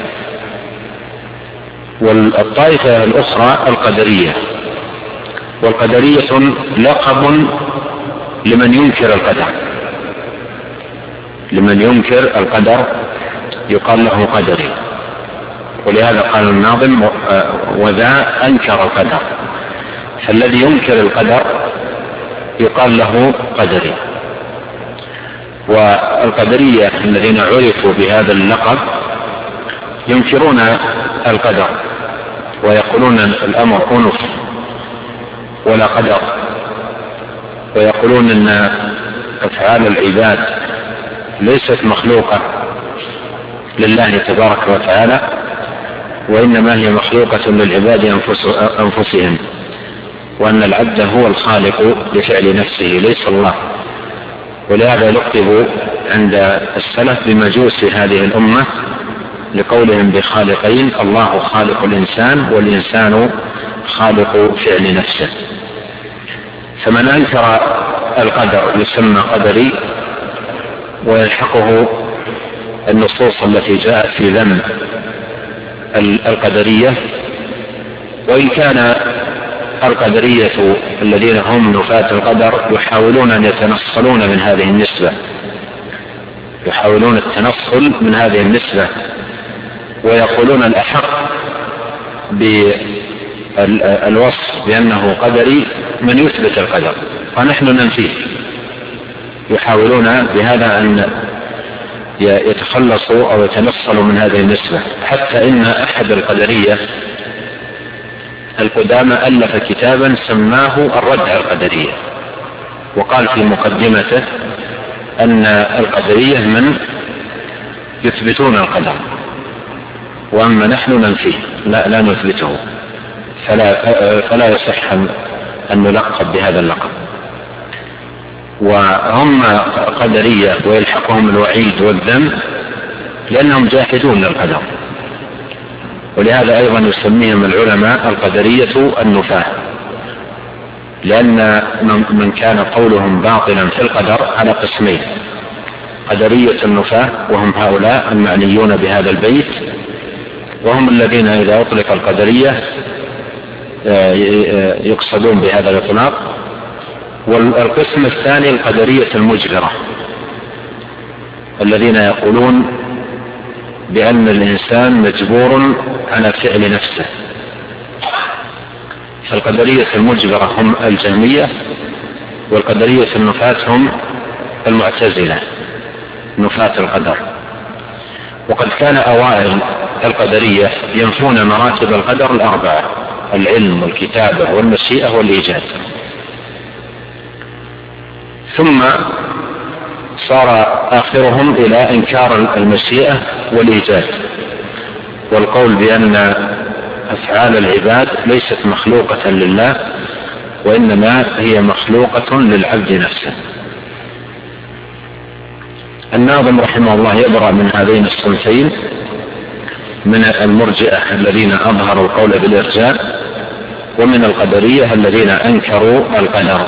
والطائفة الأخرى القدرية، والقدرية لقب لمن ينكر القدر، لمن ينكر القدر يقال له قدري، ولهذا قال الناظم وذا أنكر القدر، فالذي ينكر القدر يقال له قدري. والقدرية الذين عرفوا بهذا اللقب ينكرون القدر ويقولون الأمر أنف ولا قدر، ويقولون أن أفعال العباد ليست مخلوقة لله تبارك وتعالى، وإنما هي مخلوقة للعباد أنفسهم، وأن العبد هو الخالق لفعل نفسه ليس الله. ولهذا لقبوا عند السلف بمجوس هذه الأمة لقولهم بخالقين، الله خالق الإنسان والإنسان خالق فعل نفسه. فمن أنكر القدر يسمى قدري، ويلحقه النصوص التي جاءت في ذم القدرية. وإن كان القدرية الذين هم نفاة القدر يحاولون أن يتنصلون من هذه النسبة، يحاولون التنصل من هذه النسبة، ويقولون الأحق بالوصف بأنه قدري من يثبت القدر ونحن ننفيه. يحاولون بهذا أن يتخلصوا أو يتنصلوا من هذه النسبة، حتى إن أحد القدرية القدامى ألف كتابا سماه الرد على القدرية، وقال في مقدمته أن القدرية من يثبتون القدر، وأما نحن ننفيه لا نثبته، فلا يصح أن نلقب بهذا اللقب. وهم قدرية ويلحقهم الوعيد والذم لأنهم جاحدون للقدر، ولهذا أيضا يسميهم العلماء القدرية النفاة، لأن من كان قولهم باطلا في القدر على قسمين: قدرية النفاة وهم هؤلاء المعنيون بهذا البيت، وهم الذين إذا أطلق القدرية يقصدون بهذا الإطلاق. والقسم الثاني القدرية المجبرة، الذين يقولون بأن الإنسان مجبور على فعل نفسه. فالقدرية المجبرة هم الجهمية، والقدرية النفاة هم المعتزلة نفاة القدر. وقد كان أوائل القدرية ينفون مراتب القدر الأربعة: العلم والكتابة والمشيئة والإيجاد. ثم صار آخرهم إلى إنكار المشيئة والإيجاد، والقول بأن أفعال العباد ليست مخلوقة لله، وإنما هي مخلوقة للعبد نفسه. الناظم رحمه الله يبرأ من هذين الصنفين، من المرجئة الذين أظهروا القول بالإرجاء، ومن القدرية الذين أنكروا القدر.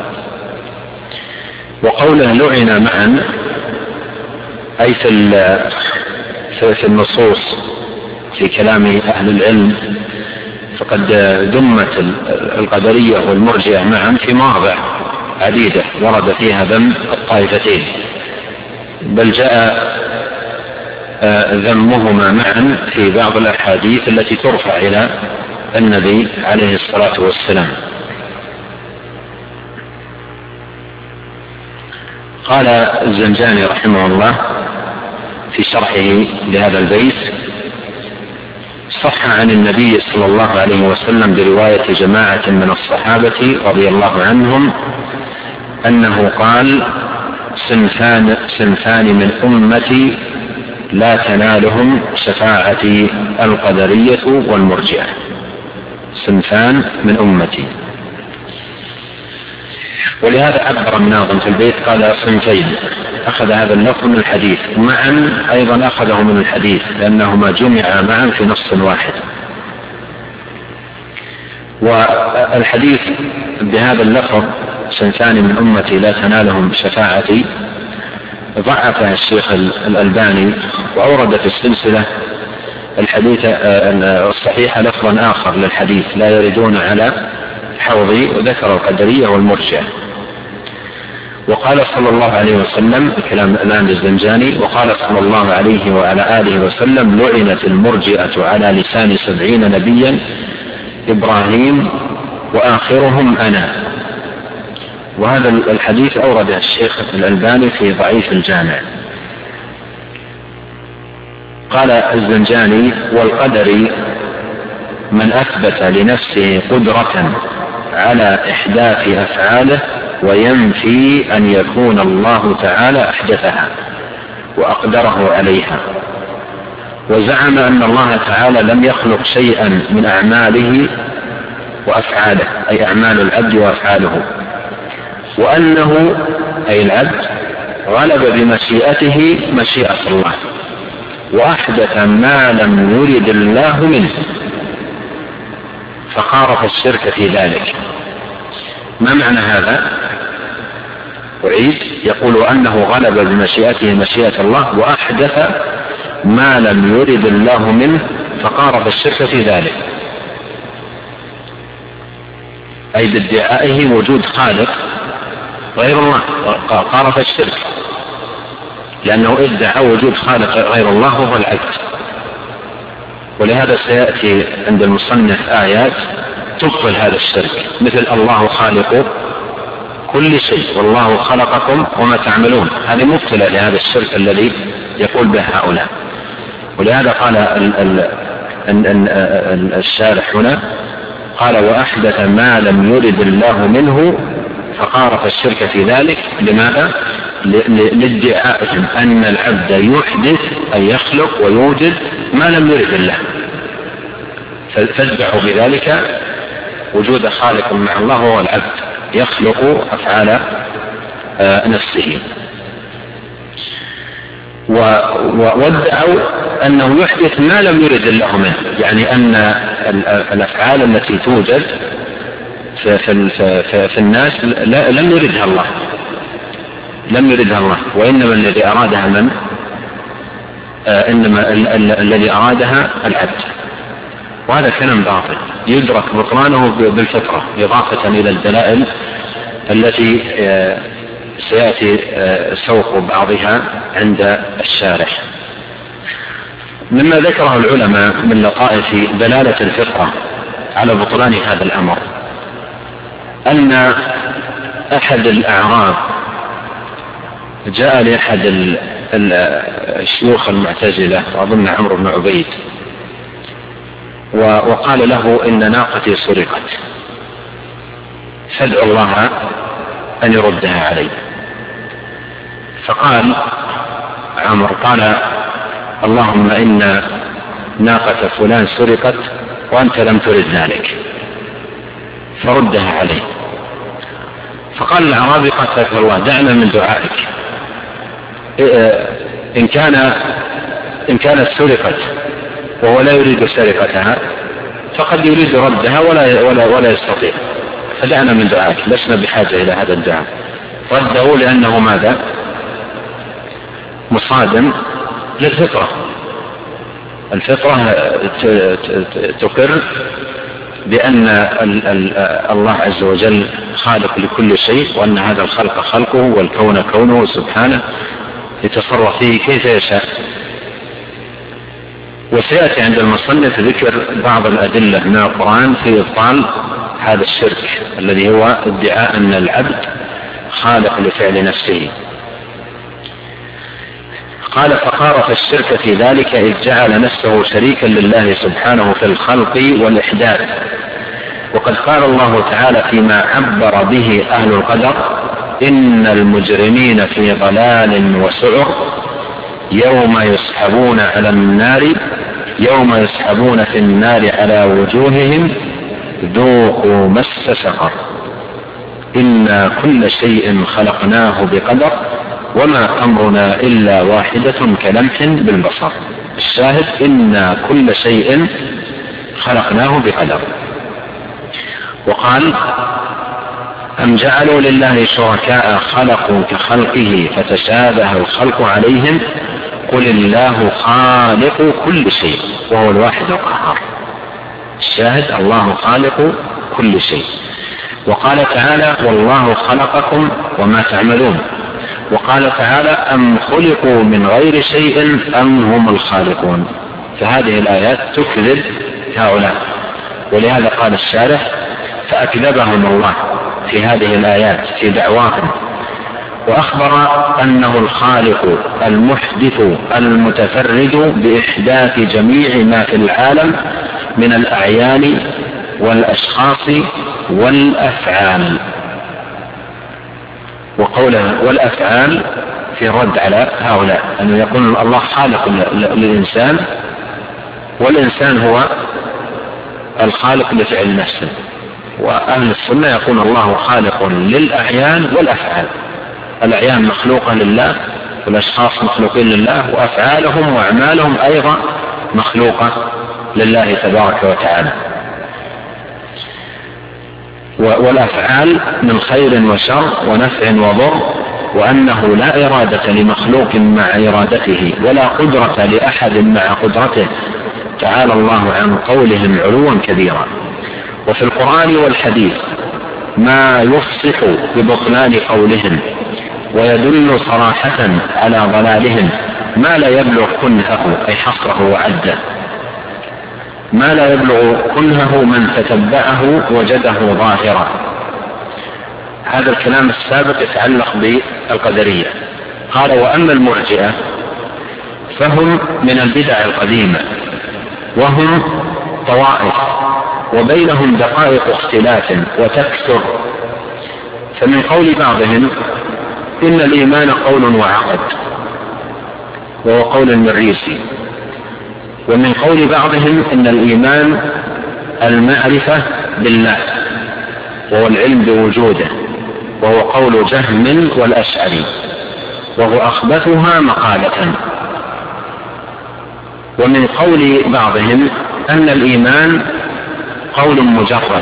وقوله لعن معا أي في النصوص في كلام أهل العلم، فقد دمت القدرية والمرجئة معا في مواضع عديدة ورد فيها ذم الطائفتين، بل جاء ذمهما معا في بعض الأحاديث التي ترفع إلى النبي عليه الصلاة والسلام. قال الزنجاني رحمه الله في شرحه لهذا البيت: صح عن النبي صلى الله عليه وسلم برواية جماعة من الصحابة رضي الله عنهم أنه قال: صنفان من أمتي لا تنالهم شفاعتي، القدرية والمرجئة. صنفان من أمتي. ولهذا عبر الناظم في البيت قال صنفين، أخذ هذا اللفظ من الحديث، معا أيضا أخذه من الحديث لأنهما جمعا معا في نص واحد. والحديث بهذا اللفظ صنفان من أمتي لا تنالهم شفاعتي ضعفها الشيخ الألباني، وأورد في السلسلة الحديث الصحيح لفظا آخر للحديث: لا يردون على حوضي، وذكر القدرية والمرجئة. وقال صلى الله عليه وسلم، كلام الآن للزنجاني: وقال صلى الله عليه وعلى آله وسلم: لعنت المرجئة على لسان 70 نبيا، إبراهيم وآخرهم أنا. وهذا الحديث أورد الشيخ الألباني في ضعيف الجامع. قال الزنجاني: والقدري من أثبت لنفسه قدرة على إحداث أفعاله وينفي أن يكون الله تعالى أحدثها وأقدره عليها، وزعم أن الله تعالى لم يخلق شيئا من أعماله وأفعاله، أي أعمال العبد وأفعاله، وأنه أي العبد غلب بمشيئته مشيئة الله وأحدث ما لم يرد الله منه، فقارف الشرك في ذلك. ما معنى هذا؟ أعيد: يقول أنه غلب بمشيئته مشيئة الله وأحدث ما لم يرد الله منه، فقارف الشرك في ذلك، أي بادعائه وجود خالق غير الله، قارف الشرك، لأنه ادعى وجود خالق غير الله وهو العبد. ولهذا سيأتي عند المصنف آيات تبطل هذا الشرك، مثل: الله خالق كل شيء والله خلقكم وما تعملون. هذه مبطلة لهذا الشرك الذي يقول به هؤلاء. ولهذا قال الشارح هنا، قال: وأحدث ما لم يرد الله منه، فقارف الشرك في ذلك. لماذا؟ لادعائهم أن العبد يحدث أي يخلق ويوجد ما لم يرد الله، فادعوا بذلك وجود خالق مع الله وهو العبد يخلق أفعال نفسه. وادعوا أنه يحدث ما لم يرد الله منه، يعني أن الأفعال التي توجد في الناس لم يردها الله، وإنما الذي أرادها من؟ إنما الذي أرادها العبد. وهذا كلام باطل يدرك بطلانه بالفطرة، إضافة إلى الدلائل التي سيأتي سوق بعضها عند الشارح. مما ذكره العلماء من لطائف دلالة الفطرة على بطلان هذا الأمر، أن أحد الأعراب جاء لأحد الشيوخ المعتزلة، وأظن عمرو بن عبيد، وقال له: إن ناقتي سرقت، فادعو الله أن يردها علي. فقال عمرو: قال: اللهم إن ناقة فلان سرقت وأنت لم ترد ذلك، فردها عليه. فقال الأعرابي: قتلك الله، دعنا من دعائك، إن كانت سرقت وهو لا يريد سرقتها فقد يريد ردها ولا يستطيع، فدعنا من دعائك، لسنا بحاجة إلى هذا الدعاء. رده لأنه ماذا؟ مصادم للفطرة، الفطرة تقر بأن الله عز وجل خالق لكل شيء، وأن هذا الخلق خلقه والكون كونه سبحانه يتصرف فيه كيف يشاء. وسيأتي عند المصنف ذكر بعض الأدلة من القرآن في إبطال هذا الشرك الذي هو ادعاء أن العبد خالق لفعل نفسه. قال: فخالف الشرك في ذلك إذ جعل نفسه شريكا لله سبحانه في الخلق والإحداث. وقد قال الله تعالى فيما عبر به أهل القدر: إن المجرمين في ضلال وسعر يوم يسحبون في النار على وجوههم ذوقوا مس سقر إنا كل شيء خلقناه بقدر وما أمرنا إلا واحدة كلمح بالبصر. الشاهد: إنا كل شيء خلقناه بقدر. وقال: أم جعلوا لله شركاء خلقوا كخلقه فتشابه الخلق عليهم قل الله خالق كل شيء وهو الواحد القهار. الشاهد: الله خالق كل شيء. وقال تعالى: والله خلقكم وما تعملون. وقال تعالى: أم خلقوا من غير شيء أم هم الخالقون. فهذه الآيات تكذب هؤلاء، ولهذا قال الشارح: فأكذبهم الله في هذه الآيات في دعواهم، وأخبر أنه الخالق المحدث المتفرد بإحداث جميع ما في العالم من الأعيان والأشخاص والأفعال. وقوله والأفعال في رد على هؤلاء، أنه يقول الله خالق للإنسان والإنسان هو الخالق لفعل نفسه. وأهل السنة يقول الله خالق للأعيان والأفعال. الأعيان مخلوقة لله والأشخاص مخلوقين لله، وأفعالهم وأعمالهم أيضا مخلوقة لله تبارك وتعالى. والأفعال من خير وشر ونفع وضر، وأنه لا إرادة لمخلوق مع إرادته ولا قدرة لأحد مع قدرته، تعالى الله عن قولهم علوا كبيرا. وفي القرآن والحديث ما يفصح ببطلان قولهم ويدل صراحة على ضلالهم ما لا يبلغ كنهه أي حصره وعده، ما لا يبلغ كنهه من تتبعه وجده ظاهرا. هذا الكلام السابق يتعلق بالقدرية. قال: وأما المرجئة فهم من البدع القديمة، وهم طوائف وبينهم دقائق اختلاف وتكثر. فمن قول بعضهم إن الإيمان قول وعقد، وهو قول المريسي. ومن قول بعضهم إن الإيمان المعرفة بالله وهو العلم بوجوده، وهو قول جهم والأشعري، وهو أخبثها مقالة. ومن قول بعضهم أن الإيمان قول مجرد،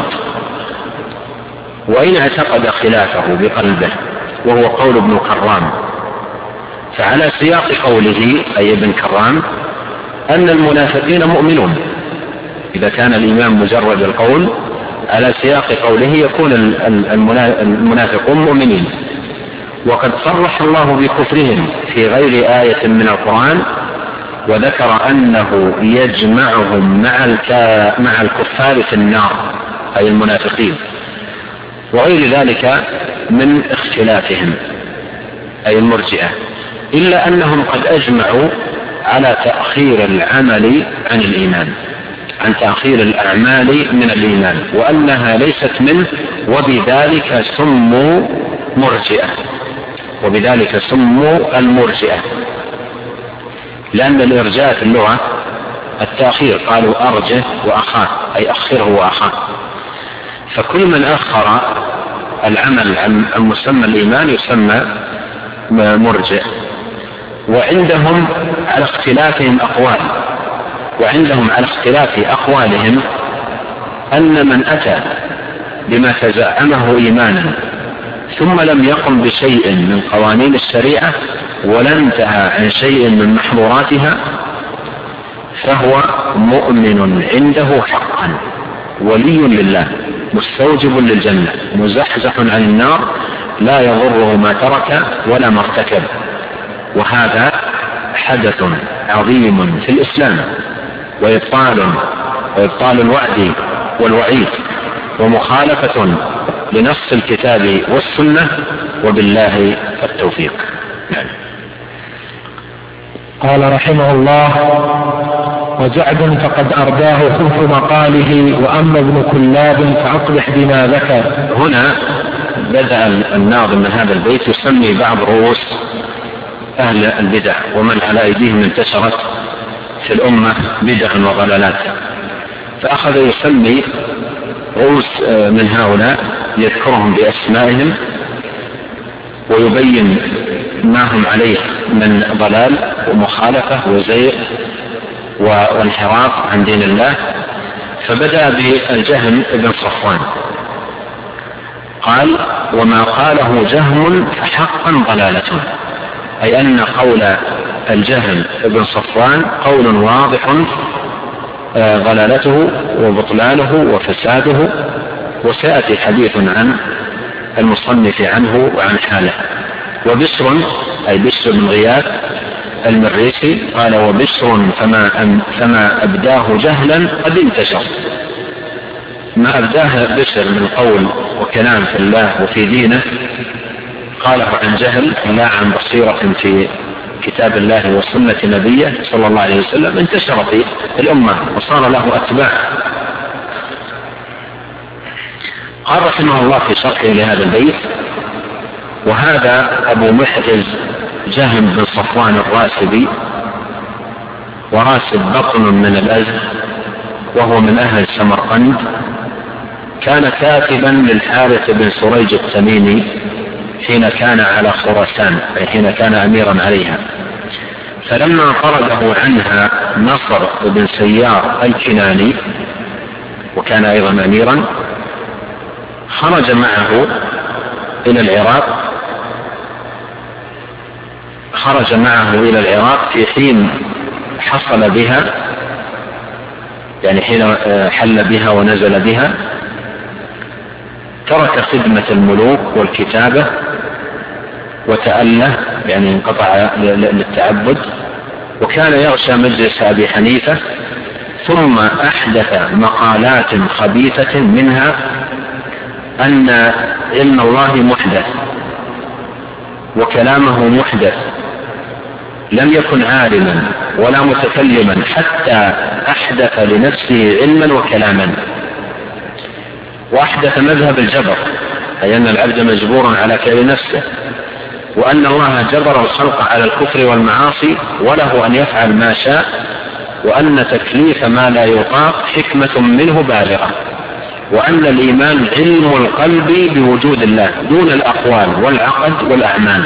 وإن اعتقد خلافه بقلبه، وهو قول ابن كرام. فعلى سياق قوله أي ابن كرام أن المنافقين مؤمنون، إذا كان الإيمان مجرد القول على سياق قوله يكون المنافقون مؤمنين. وقد صرح الله بكفرهم في غير آية من القرآن، وذكر أنه يجمعهم مع الكفار في النار أي المنافقين، وغير ذلك من اختلافهم أي المرجئة، إلا أنهم قد أجمعوا على تأخير العمل عن الإيمان، عن تأخير الأعمال من الإيمان، وأنها ليست منه، وبذلك سموا مرجئة، وبذلك سموا المرجئة. لأن الإرجاء في اللغة التأخير، قالوا أرجه وأخاه أي أخره وأخاه. فكل من أخر العمل عن مسمى الإيمان يسمى مرجئ. وعندهم على اختلافهم أقوال، وعندهم على اختلاف أقوالهم أن من أتى بما تزعمه إيمانا ثم لم يقم بشيء من قوانين الشريعة ولا انتهى عن شيء من محظوراتها فهو مؤمن عنده حقا، ولي لله، مستوجب للجنة، مزحزح عن النار، لا يضره ما ترك ولا ما ارتكب. وهذا حدث عظيم في الإسلام، وإبطال الوعد والوعيد، ومخالفة لنص الكتاب والسنة، وبالله التوفيق. قال رحمه الله: وجعد فقد أرداه خلف مقاله، وأما ابن كلاب فأقبح بما ذكر. هنا بدأ الناظم من هذا البيت يسمي بعض رؤوس أهل البدع ومن على أيديهم انتشرت في الأمة بدع وضلالات، فأخذ يسمي رؤوس من هؤلاء، يذكرهم بأسمائهم ويبين ما هم عليه من ضلال ومخالفة وزيغ وانحراف عن دين الله. فبدأ بالجهم بن صفوان، قال: وما قاله جهم فحقا ضلالة، أي أن قول الجهم بن صفوان قول واضح ضلالته وبطلانه وفساده، وسيأتي حديث عن المصنف عنه وعن حاله. وبشر أي بشر بن غياث المريسي قال: وبشر فما أبداه جهلا قد انتشر. ما أبداه بشر من قول وكلام في الله وفي دينه قاله عن جهل لا عن بصيرة في كتاب الله وسنة نبيه صلى الله عليه وسلم، انتشر في الأمة وصار له أتباع. قال رحمه الله في شرحه لهذا البيت: وهذا أبو محرز جهم بن صفوان الراسبي، وراسب بطن من الأزد، وهو من أهل سمرقند، كان كاتبا للحارث بن سريج التميمي حين كان على خراسان، أي حين كان أميرا عليها. فلما طرده عنها نصر بن سيار الكناني، وكان أيضا أميرا، خرج معه إلى العراق في حين حصل بها، يعني حين حل بها ونزل بها، ترك خدمة الملوك والكتابة وتأله، يعني انقطع للتعبد، وكان يغشى مجلس أبي حنيفة، ثم أحدث مقالات خبيثة، منها أن علم الله محدث وكلامه محدث، لم يكن عالما ولا متكلما حتى أحدث لنفسه علما وكلاما، وأحدث مذهب الجبر، أي أن العبد مجبور على فعل نفسه، وأن الله جبر الخلق على الكفر والمعاصي، وله أن يفعل ما شاء، وأن تكليف ما لا يطاق حكمة منه بالغة، وأن الإيمان علم القلب بوجود الله دون الأقوال والعقد والأعمال،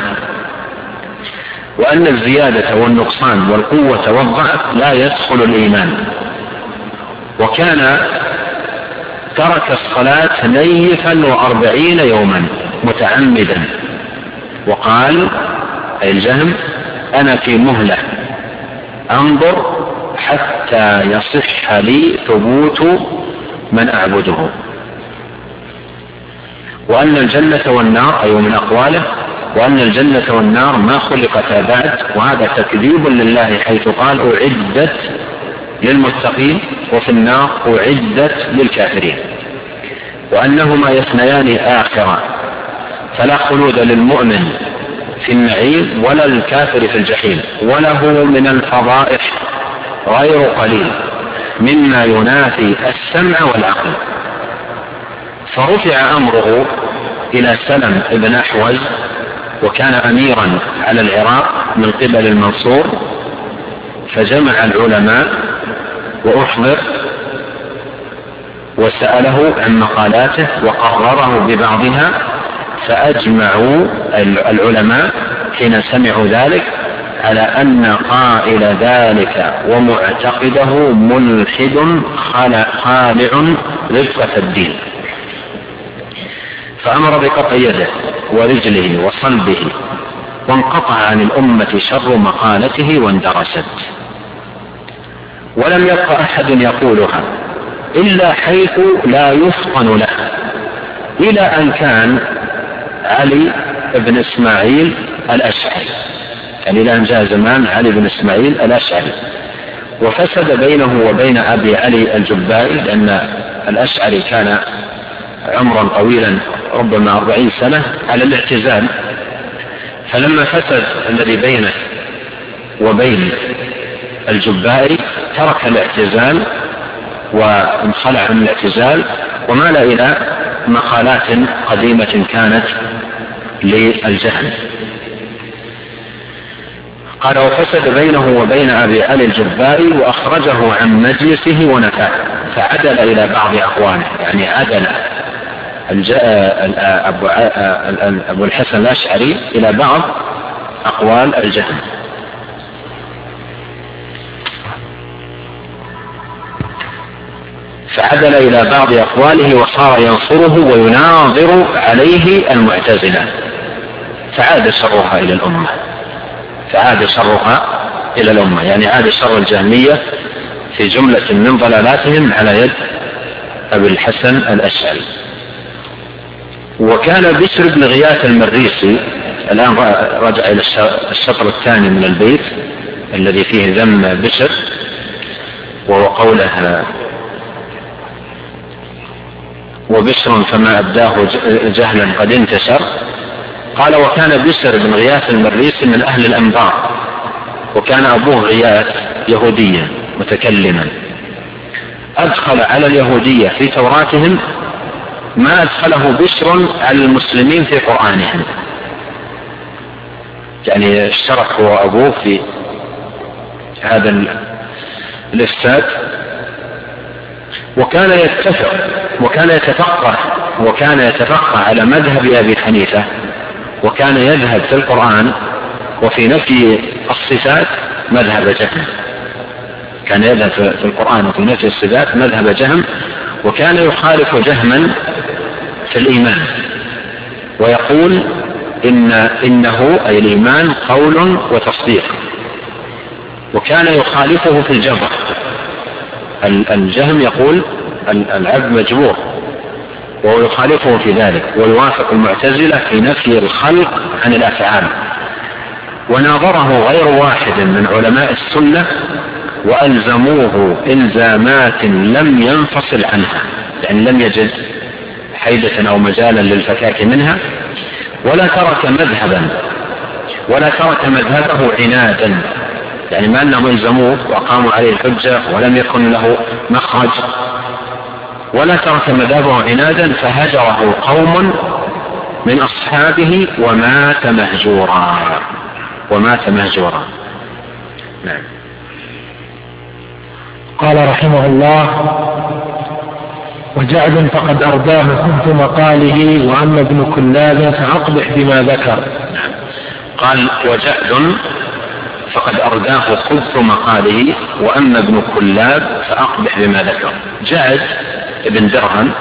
وأن الزيادة والنقصان والقوة والضعف لا يدخل الإيمان. وكان ترك الصلاة نيفا 40 يوما متعمدا، وقال أي الجهم: أنا في مهلة أنظر حتى يصح لي ثبوت من أعبده. وأن الجنة والنار، أي من أقواله: وأن الجنة والنار ما خلقتا بعد، وهذا تكذيب لله حيث قال: أعدت للمتقين، وفي النار أعدت للكافرين. وأنهما يثنيان آخرا، فلا خلود للمؤمن في النعيم ولا للكافر في الجحيم، وله من الفضائح غير قليل مما ينافي السمع والعقل. فرفع أمره إلى سلم بن أحوز، وكان أميرا على العراق من قبل المنصور، فجمع العلماء وأحضر وسأله عن مقالاته وقرره ببعضها، فأجمعوا العلماء حين سمعوا ذلك على أن قائل ذلك ومعتقده ملحد خالع رفقة الدين، فأمر بقطع يده ورجله وصلبه، وانقطع عن الأمة شر مقالته واندرست. ولم يبق أحد يقولها إلا حيث لا يفطن له، إلى أن كان علي بن إسماعيل الأشعري، يعني إلى أن جاء زمان علي بن إسماعيل الأشعري، وفسد بينه وبين أبي علي الجبائي، لأن الأشعري كان عمرا طويلا ربما 40 سنة على الاعتزال، فلما فسد الذي بينه وبين الجبائي ترك الاعتزال وانخلع من الاعتزال ومال إلى مقالات قديمة كانت للجهم. قال: وفسد بينه وبين أبي علي الجبائي وأخرجه عن مجلسه ونفاه، فعدل إلى بعض أقواله، يعني عدل أبو الحسن الأشعري إلى بعض أقوال الجهم. فعدل إلى بعض أقواله وصار ينصره ويناظر عليه المعتزلة، فعاد شرها إلى الأمة، يعني عاد شر الجهمية في جملة من ضلالاتهم على يد أبي الحسن الأشعري. وكان بشر بن غياث المريسي، الآن رجع إلى الشطر الثاني من البيت الذي فيه ذم بشر، وهو قوله: وبشر فما أبداه جهلا قد انتشر. قال: وكان بشر بن غياث المريسي من أهل الأنبار، وكان أبوه غياث يهوديا متكلما، أدخل على اليهودية في توراتهم ما أدخله بشر على المسلمين في قرآنهم، يعني اشترك هو أبوه في هذا الإفساد. وكان يتفق وكان يتفقه على مذهب أبي حنيفة، وكان يذهب في القرآن وفي نفي الصفات مذهب جهم، كان يذهب في القرآن وفي نفي الصفات مذهب جهم، وكان يخالف جهما في الإيمان ويقول إنه أي الإيمان قول وتصديق، وكان يخالفه في الجبر. الجهم يقول العبد مجبور، وهو يخالفه في ذلك، ويوافق المعتزلة في نفي الخلق عن الأفعال. وناظره غير واحد من علماء السنة وألزموه إلزامات لم ينفصل عنها، يعني لم يجد حيدة أو مجالا للفكاك منها، ولا ترك مذهبه عنادا، يعني ما أنهم إلزموه وأقاموا عليه الحجة ولم يكن له مخرج، ولا ترك مذهبه عنادا، فهجره قوم من أصحابه ومات مهجورا. نعم. قال رحمه الله: وجعد فقد أرداه خبث مقاله، وأما ابن كلاب فأقبح بما ذكر. قال: وجعد فقد أرداه خبث مقاله، وأما ابن كلاب فأقبح بما ذكر. جعد ابن درهم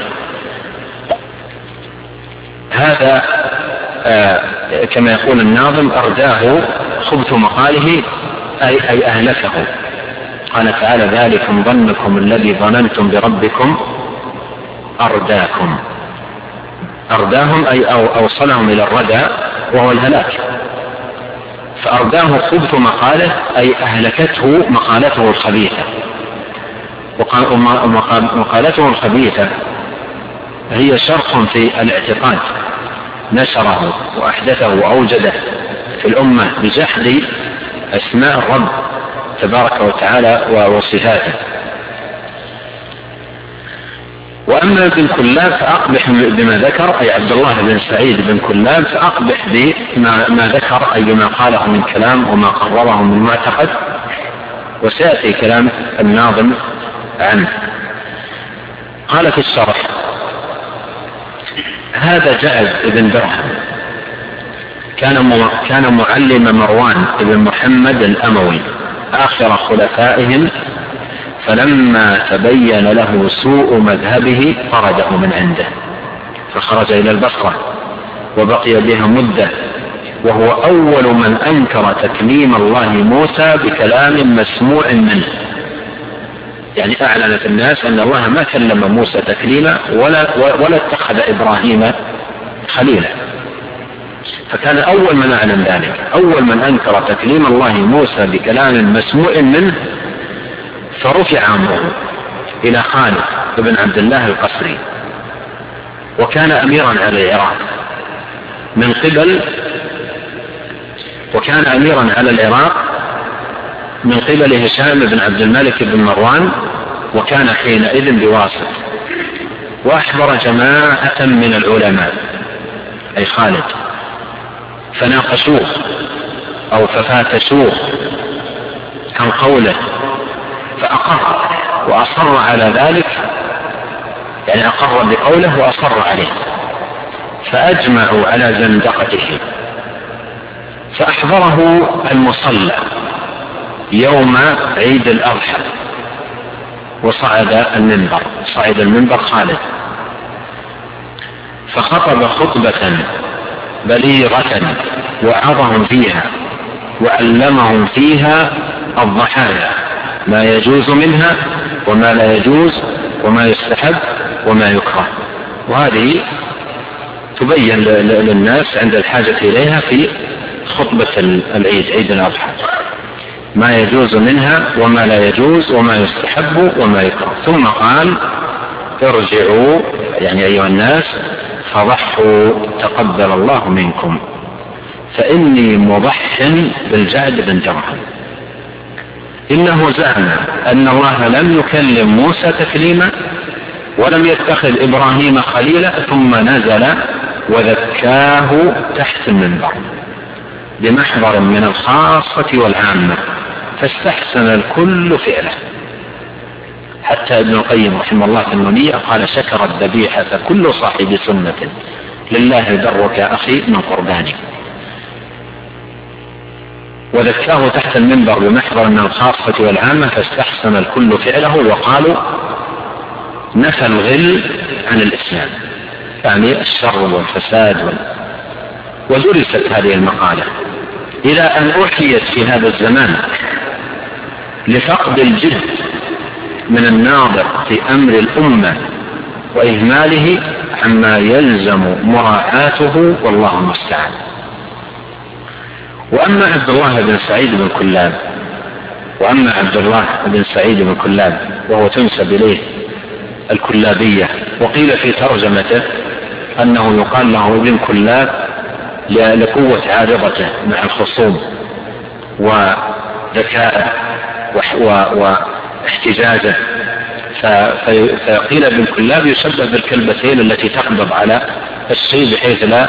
هذا كما يقول الناظم: أرداه خبث مقاله أي أهلكه. قال تعالى: ذلكم ظنكم الذي ظننتم بربكم أرداهم أي أوصلهم إلى الردى وهو الهلاك. فأرداه خبث مقاله أي أهلكته مقالته الخبيثة. ومقالته الخبيثة هي شرخ في الاعتقاد نشره وأحدثه وأوجده في الأمة بجحد أسماء الرب تبارك وتعالى وصفاته. وأما ابن كلاب فأقبح بما ذكر، أي عبد الله بن سعيد بن كلاب، فأقبح بما ذكر، أي بما قاله من كلام وما قرره من معتقد، وسيأتي كلام الناظم عنه. قال في الشرح: هذا جعد بن درهم كان معلم مروان بن محمد الأموي آخر خلفائهم، فلما تبين له سوء مذهبه طرده من عنده، فخرج إلى البصرة وبقي بها مدة، وهو أول من أنكر تكليم الله موسى بكلام مسموع منه، يعني أعلنت الناس أن الله ما كلم موسى تكليما ولا اتخذ إبراهيم خليلا. فكان أول من أعلن ذلك، أول من أنكر تكليم الله موسى بكلام مسموع منه، فرفع أمره إلى خالد بن عبد الله القسري، وكان أميرا على العراق من قبل هشام بن عبد الملك بن مروان، وكان حينئذ بواسط، وأحضر جماعة من العلماء أي خالد، فناقشوه أو ففاتشوه عن قوله، فأقر وأصر على ذلك، يعني أقر بقوله وأصر عليه، فأجمعوا على زندقته، فأحضره المصلى يوم عيد الأضحى، وصعد المنبر خالد، فخطب خطبة بليغة وعظهم فيها وعلمهم فيها الضحايا، ما يجوز منها وما لا يجوز وما يستحب وما يكره، وهذه تبين للناس عند الحاجة إليها في خطبة العيد، عيد الأضحى، ما يجوز منها وما لا يجوز وما يستحب وما يكره. ثم قال: ارجعوا يعني أيها الناس فضحوا تقبل الله منكم، فإني مضح بالجعد بن درهم. إنه زعم أن الله لم يكلم موسى تكليما ولم يتخذ إبراهيم خليلا، ثم نزل وذكاه تحت المنبر بمحضر من الخاصة والعامة، فاستحسن الكل فعله. حتى ابن القيم رحمه الله في النونية قال: شكر الذبيحة كل صاحب سنة، لله درك أخي من قرباني. وذكاه تحت المنبر بمحضر من الخاصة والعامة، فاستحسن الكل فعله، وقالوا نفى الغل عن الإسلام، يعني الشر والفساد ودرست هذه المقالة إلى أن أحيت في هذا الزمان لفقد الجد من الناظر في أمر الأمة وإهماله عما يلزم مراعاته، والله المستعان. وأما عبد الله بن سعيد بن كلاب وهو تنسب إليه الكلابية، وقيل في ترجمته أنه يقال له ابن كلاب لقوة عارضته مع الخصوم وذكائه واحتجاجه، فقيل ابن كلاب يشبه بالكلبتين التي تقبض على الشيء بحيث لا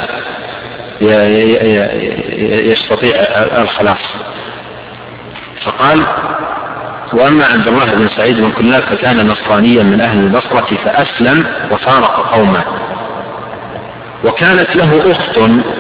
يستطيع الخلاص. فقال: وأما عبد الله بن سعيد بن كلاب فكان نصرانيا من أهل البصرة، فأسلم وفارق قومه، وكانت له أخت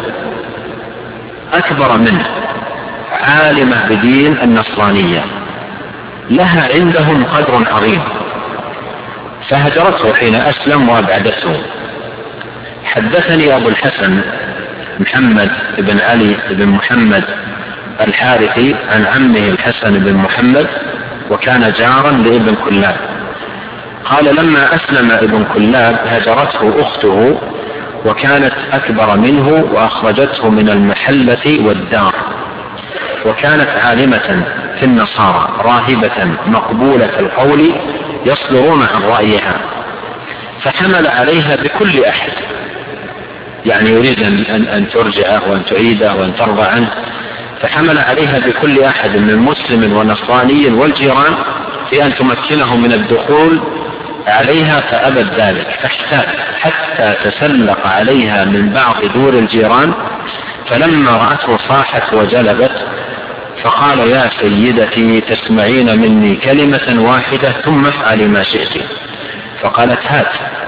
أكبر منه عالمة بدين النصرانية، لها عندهم قدر عظيم، فهجرته حين أسلم وأبعدته. حدثني أبو الحسن محمد بن علي بن محمد الحارثي عن عمه الحسن بن محمد، وكان جارا لابن كلاب، قال: لما أسلم ابن كلاب هجرته أخته، وكانت أكبر منه وأخرجته من المحلة والدار، وكانت عالمة في النصارى راهبة مقبولة القول يصدرون عن رأيها، فحمل عليها بكل أحد، يعني يريد أن ترجعه وأن تعيده وأن ترضى عنه، فحمل عليها بكل أحد من مسلم ونصراني والجيران في أن تمكنه من الدخول عليها، فأبت ذلك، فاحتاج حتى تسلق عليها من بعض دور الجيران، فلما رأته صاحت وجلبت، فقال: يا سيدتي تسمعين مني كلمة واحدة ثم افعلي ما شئت. فقالت: هات.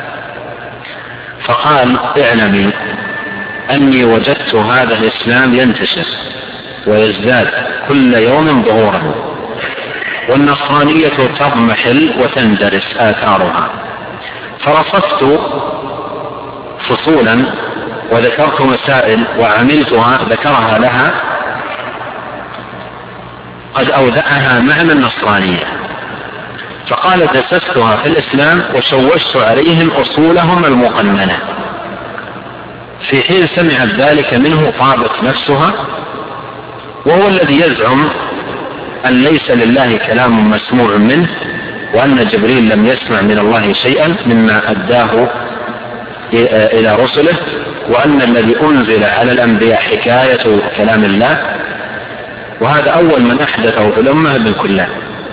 فقال: اعلمي أني وجدت هذا الإسلام ينتشر ويزداد كل يوم ظهورا، والنصرانية تضمحل وتندرس آثارها، فرصفت فصولا وذكرت مسائل وعملتها ذكرها لها قد أودعها معنى النصرانية، فقال دسستها في الإسلام وشوشت عليهم أصولهم المقننة. في حين سمعت ذلك منه طابت نفسها، وهو الذي يزعم أن ليس لله كلام مسموع منه، وأن جبريل لم يسمع من الله شيئا مما أداه إلى رسله، وأن الذي أنزل على الأنبياء حكاية كلام الله. وهذا أول من أحدثه في الأمة ابن كلاب،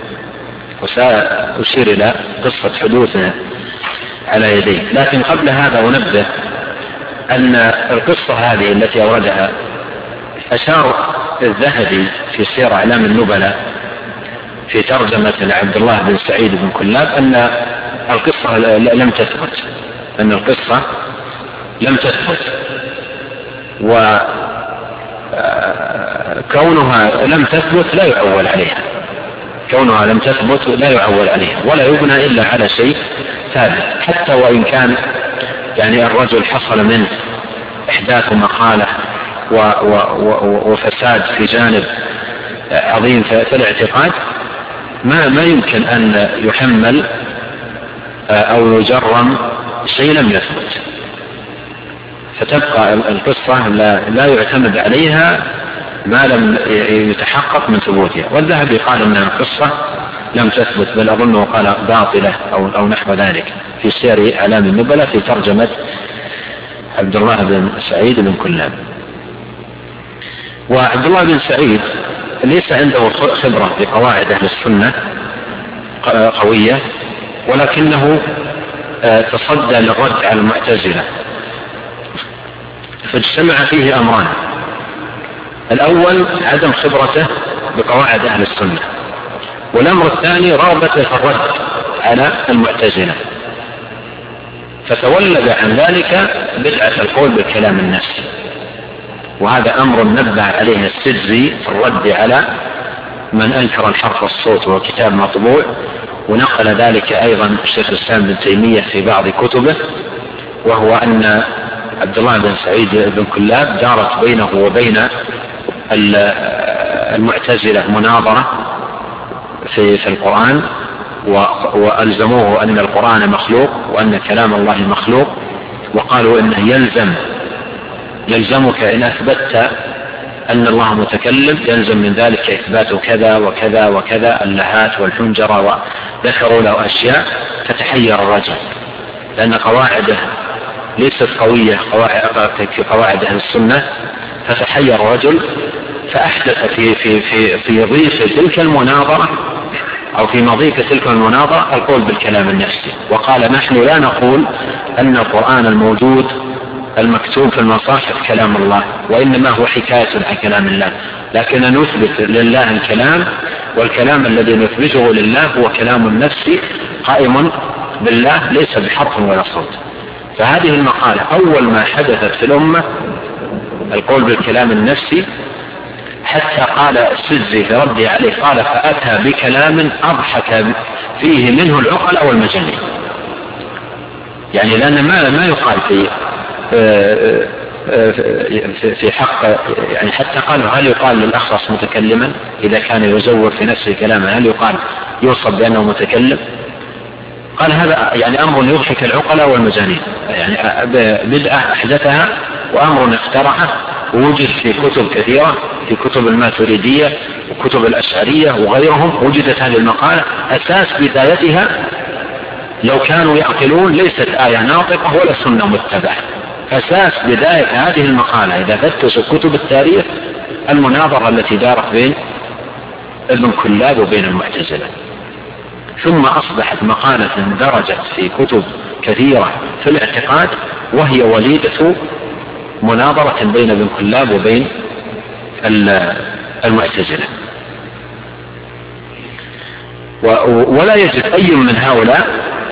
وسأشير إلى قصة حدوثه على يديه. لكن قبل هذا أنبه أن القصة هذه التي أوردها أشار الذهبي في سير أعلام النبلاء في ترجمة عبد الله بن سعيد بن كلاب أن القصة لم تثبت، أن القصة لم تثبت، وكونها لم تثبت لا يعول عليها، كونها لم تثبت لا يعول عليها ولا يبنى إلا على شيء ثابت، حتى وإن كان يعني الرجل حصل منه إحداث مقالة وفساد في جانب عظيم في الاعتقاد، ما يمكن أن يحمل أو يجرم شيء لم يثبت، فتبقى القصة لا يعتمد عليها ما لم يتحقق من ثبوتها. والذهبي قال أن القصة لم تثبت، بل أظنه قال باطلة أو نحو ذلك في سير أعلام النبلاء في ترجمة عبد الله بن سعيد بن كلاب. وعبد الله بن سعيد ليس عنده خبرة بقواعد أهل السنة قوية، ولكنه تصدى للرد على المعتزلة، فاجتمع فيه أمران: الأول عدم خبرته بقواعد أهل السنة، والأمر الثاني رغبته في الرد على المعتزلة، فتولد عن ذلك بدعة القول بالكلام النفسي. وهذا أمر نبه عليه السجزي في الرد على من أنكر الحرف والصوت وكتاب مطبوع، ونقل ذلك أيضا الشيخ الإسلام بن تيمية في بعض كتبه، وهو أن عبد الله بن سعيد بن كلاب دارت بينه وبين المعتزلة مناظرة في القرآن، وألزموه أن القرآن مخلوق وأن كلام الله مخلوق، وقالوا إنه يلزمك إن أثبتت أن الله متكلم يلزم من ذلك إثبات كذا وكذا وكذا، اللهات والحنجرة، وذكروا له أشياء، فتحير الرجل لأن قواعده ليست قوية في قواعد أهل السنة، فتحير الرجل فأحدث في ضيف تلك المناظرة أو في مضيق تلك المناظرة القول بالكلام النفسي، وقال: نحن لا نقول أن القرآن الموجود المكتوب في المصاحف كلام الله، وإنما هو حكاية عن كلام الله، لكن نثبت لله الكلام، والكلام الذي نثبته لله هو كلام النفسي قائم بالله ليس بحرف ولا صوت. فهذه المقالة أول ما حدثت في الأمة القول بالكلام النفسي، حتى قال السجزي في رده عليه قال: فأتى بكلام أضحك فيه منه العقل أو المجانين. يعني لأن ما يقال في حق، يعني حتى قالوا: هل يقال للأخرس متكلما إذا كان يزور في نفسه كلامه؟ هل يوصف بأنه متكلم؟ قال: هذا يعني أمر يضحك العقل والمجانين، يعني بدعة أحدثها وأمر اخترعه، ووجد في كتب كثيرة، في كتب الماتريدية وكتب الأشعرية وغيرهم وجدت هذه المقالة. أساس بدايتها لو كانوا يعقلون ليست آية ناطقة ولا سنة متبعة. أساس بداية هذه المقالة إذا فتشوا كتب التاريخ المناظرة التي دارت بين ابن كلاب وبين المعتزلة، ثم أصبحت مقالة درجت في كتب كثيرة في الاعتقاد، وهي وليدة مناظرة بين ابن كلاب وبين المعتزلة. ولا يجد أي من هؤلاء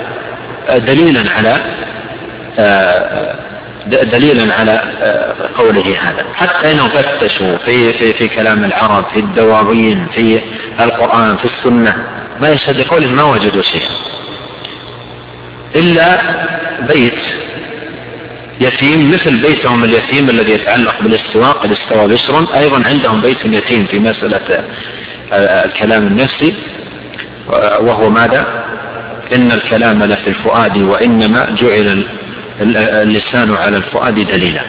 دليلا على قوله هذا، حتى إنهم فتشوا في كلام العرب، في الدواوين، في القرآن، في السنة، ما يشهد قوله ما وجدوا شيئا إلا بيت يتيم مثل بيتهم اليتيم الذي يتعلق بالاستواء، قد استوى بشر. أيضا عندهم بيت يتيم في مسألة الكلام النفسي، وهو ماذا؟ إن الكلام لفي الفؤاد وإنما جعل اللسان على الفؤاد دليلا.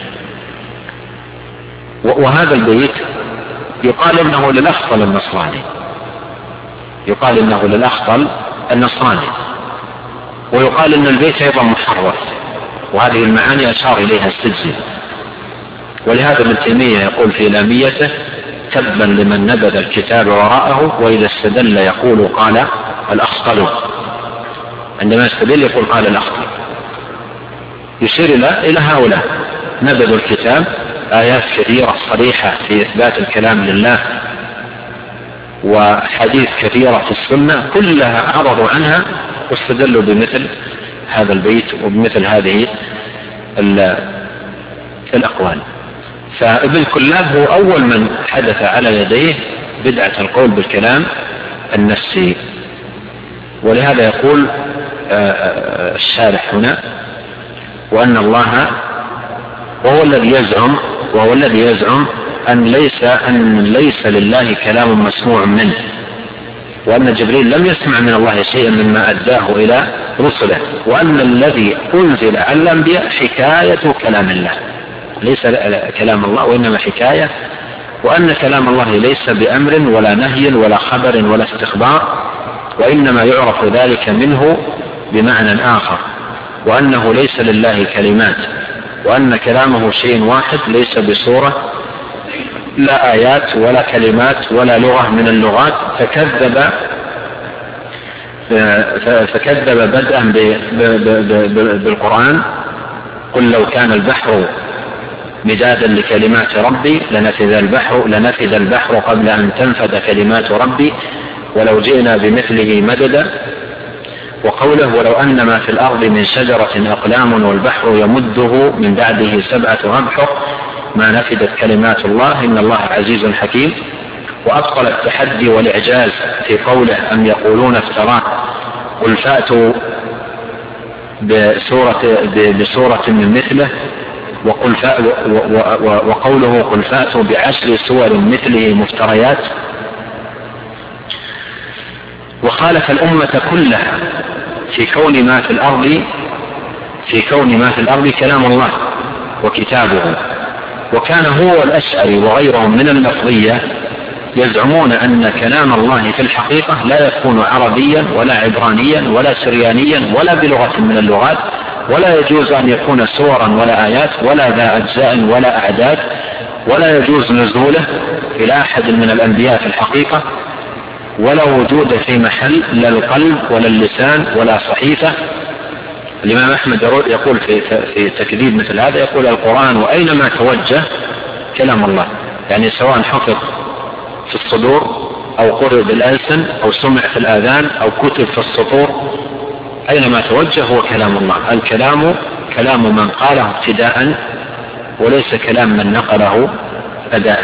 وهذا البيت يقال إنه للأخطل النصراني، يقال إنه للأخطل النصراني، ويقال إن البيت أيضا محرف، وهذه المعاني أشار إليها السجزي. ولهذا ابن تيمية يقول في لاميته: تبا لمن نبذ الكتاب وراءه، وإذا استدل يقول قال الأخطل. عندما يستدل يقول قال الأخطل، يشير إلى هؤلاء نبذوا الكتاب، آيات كثيرة صريحة في إثبات الكلام لله وحديث كثيرة في السنة كلها عرضوا عنها واستدلوا بمثل هذا البيت وبمثل هذه الأقوال. فابن كلاب هو أول من حدث على يديه بدعة القول بالكلام النفسي. ولهذا يقول الشارح هنا: وأن الله وهو الذي يزعم أن ليس لله كلام مسموع منه، وأن جبريل لم يسمع من الله شيئا مما أداه إلى رسله، وأن الذي أنزل على الأنبياء حكاية كلام الله ليس كلام الله وإنما حكاية، وأن كلام الله ليس بأمر ولا نهي ولا خبر ولا استخبار، وإنما يعرف ذلك منه بمعنى آخر، وأنه ليس لله كلمات، وأن كلامه شيء واحد ليس بصورة لا آيات ولا كلمات ولا لغة من اللغات. فكذب بدءا بالقرآن: قل لو كان البحر مدادا لكلمات ربي لنفذ البحر قبل أن تنفذ كلمات ربي ولو جئنا بمثله مددا. وقوله: ولو أن ما في الأرض من شجرة أقلام والبحر يمده من بعده 7 أبحر ما نفدت كلمات الله إن الله عزيز حكيم. وأبطل التحدي والإعجاز في قوله: أم يقولون افتراه قل فأتوا بسورة من مثله، وقوله: قل فأتوا ب10 سور مثله مفتريات. وخالف الأمة كلها في كون ما في الأرض كلام الله وكتابه. وكان هو والأشعري وغيرهم من اللفظية يزعمون أن كلام الله في الحقيقة لا يكون عربيا ولا عبرانيا ولا سريانيا ولا بلغة من اللغات، ولا يجوز أن يكون سورا ولا آيات ولا ذا أجزاء ولا أعداد، ولا يجوز نزوله إلى أحد من الأنبياء في الحقيقة، ولا وجود في محل لا القلب ولا اللسان ولا صحيفة. الإمام أحمد يقول في تكذيب مثل هذا، يقول: القرآن وأينما توجه كلام الله، يعني سواء حفظ في الصدور أو قرئ بالألسن أو سمع في الآذان أو كتب في السطور، أينما توجه هو كلام الله. الكلام كلام من قاله ابتداء وليس كلام من نقله أداء.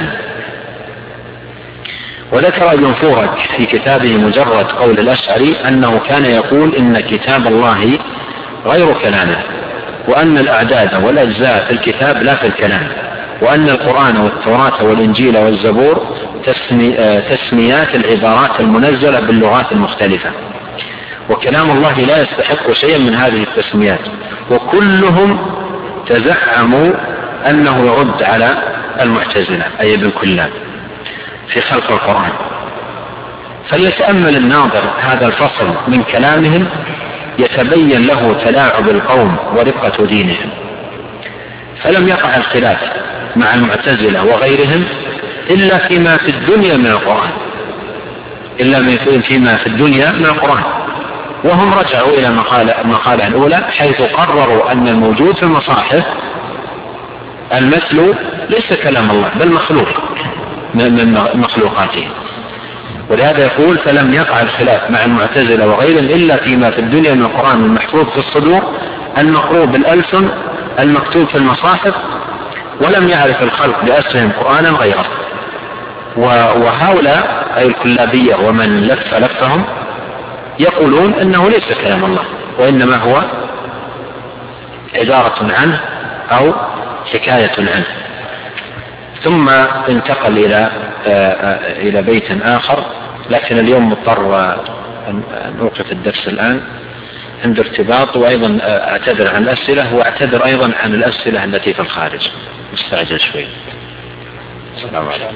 وذكر ابن فورك في كتابه مجرد قول الأشعري أنه كان يقول إن كتاب الله غير كلامه، وأن الأعداد والأجزاء في الكتاب لا في الكلام، وأن القرآن والتوراة والإنجيل والزبور تسميات العبارات المنزلة باللغات المختلفة، وكلام الله لا يستحق شيئا من هذه التسميات. وكلهم تزعموا أنه يرد على المعتزلة أي ابن كلاب في خلق القرآن. فليتأمل الناظر هذا الفصل من كلامهم يتبين له تلاعب القوم ورقة دينهم. فلم يقع الخلاف مع المعتزلة وغيرهم إلا فيما في الدنيا من القرآن، وهم رجعوا إلى المقالة الأولى حيث قرروا أن الموجود في المصاحف المثل ليس كلام الله بل مخلوق من مخلوقاته. ولهذا يقول: فلم يقع الخلاف مع المعتزلة وغيرهم إلا فيما في الدنيا من القرآن المحفوظ في الصدور المقروء بالألسن المكتوب في المصاحف، ولم يعرف الخلق بأسرهم قرآنا غيره. وهؤلاء أي الكلابية ومن لفهم يقولون أنه ليس كلام الله وإنما هو عبارة عنه أو حكاية عنه. ثم انتقل إلى بيت آخر، لكن اليوم مضطر أن أوقف الدرس الآن عند ارتباط، وأيضا أعتذر عن الأسئلة، وأعتذر أيضا عن الأسئلة التي في الخارج، مستعجل شوي. السلام عليكم.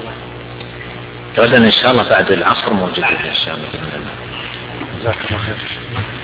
غدا إن شاء الله بعد العصر موجود إن شاء الله. جزاك الله خير.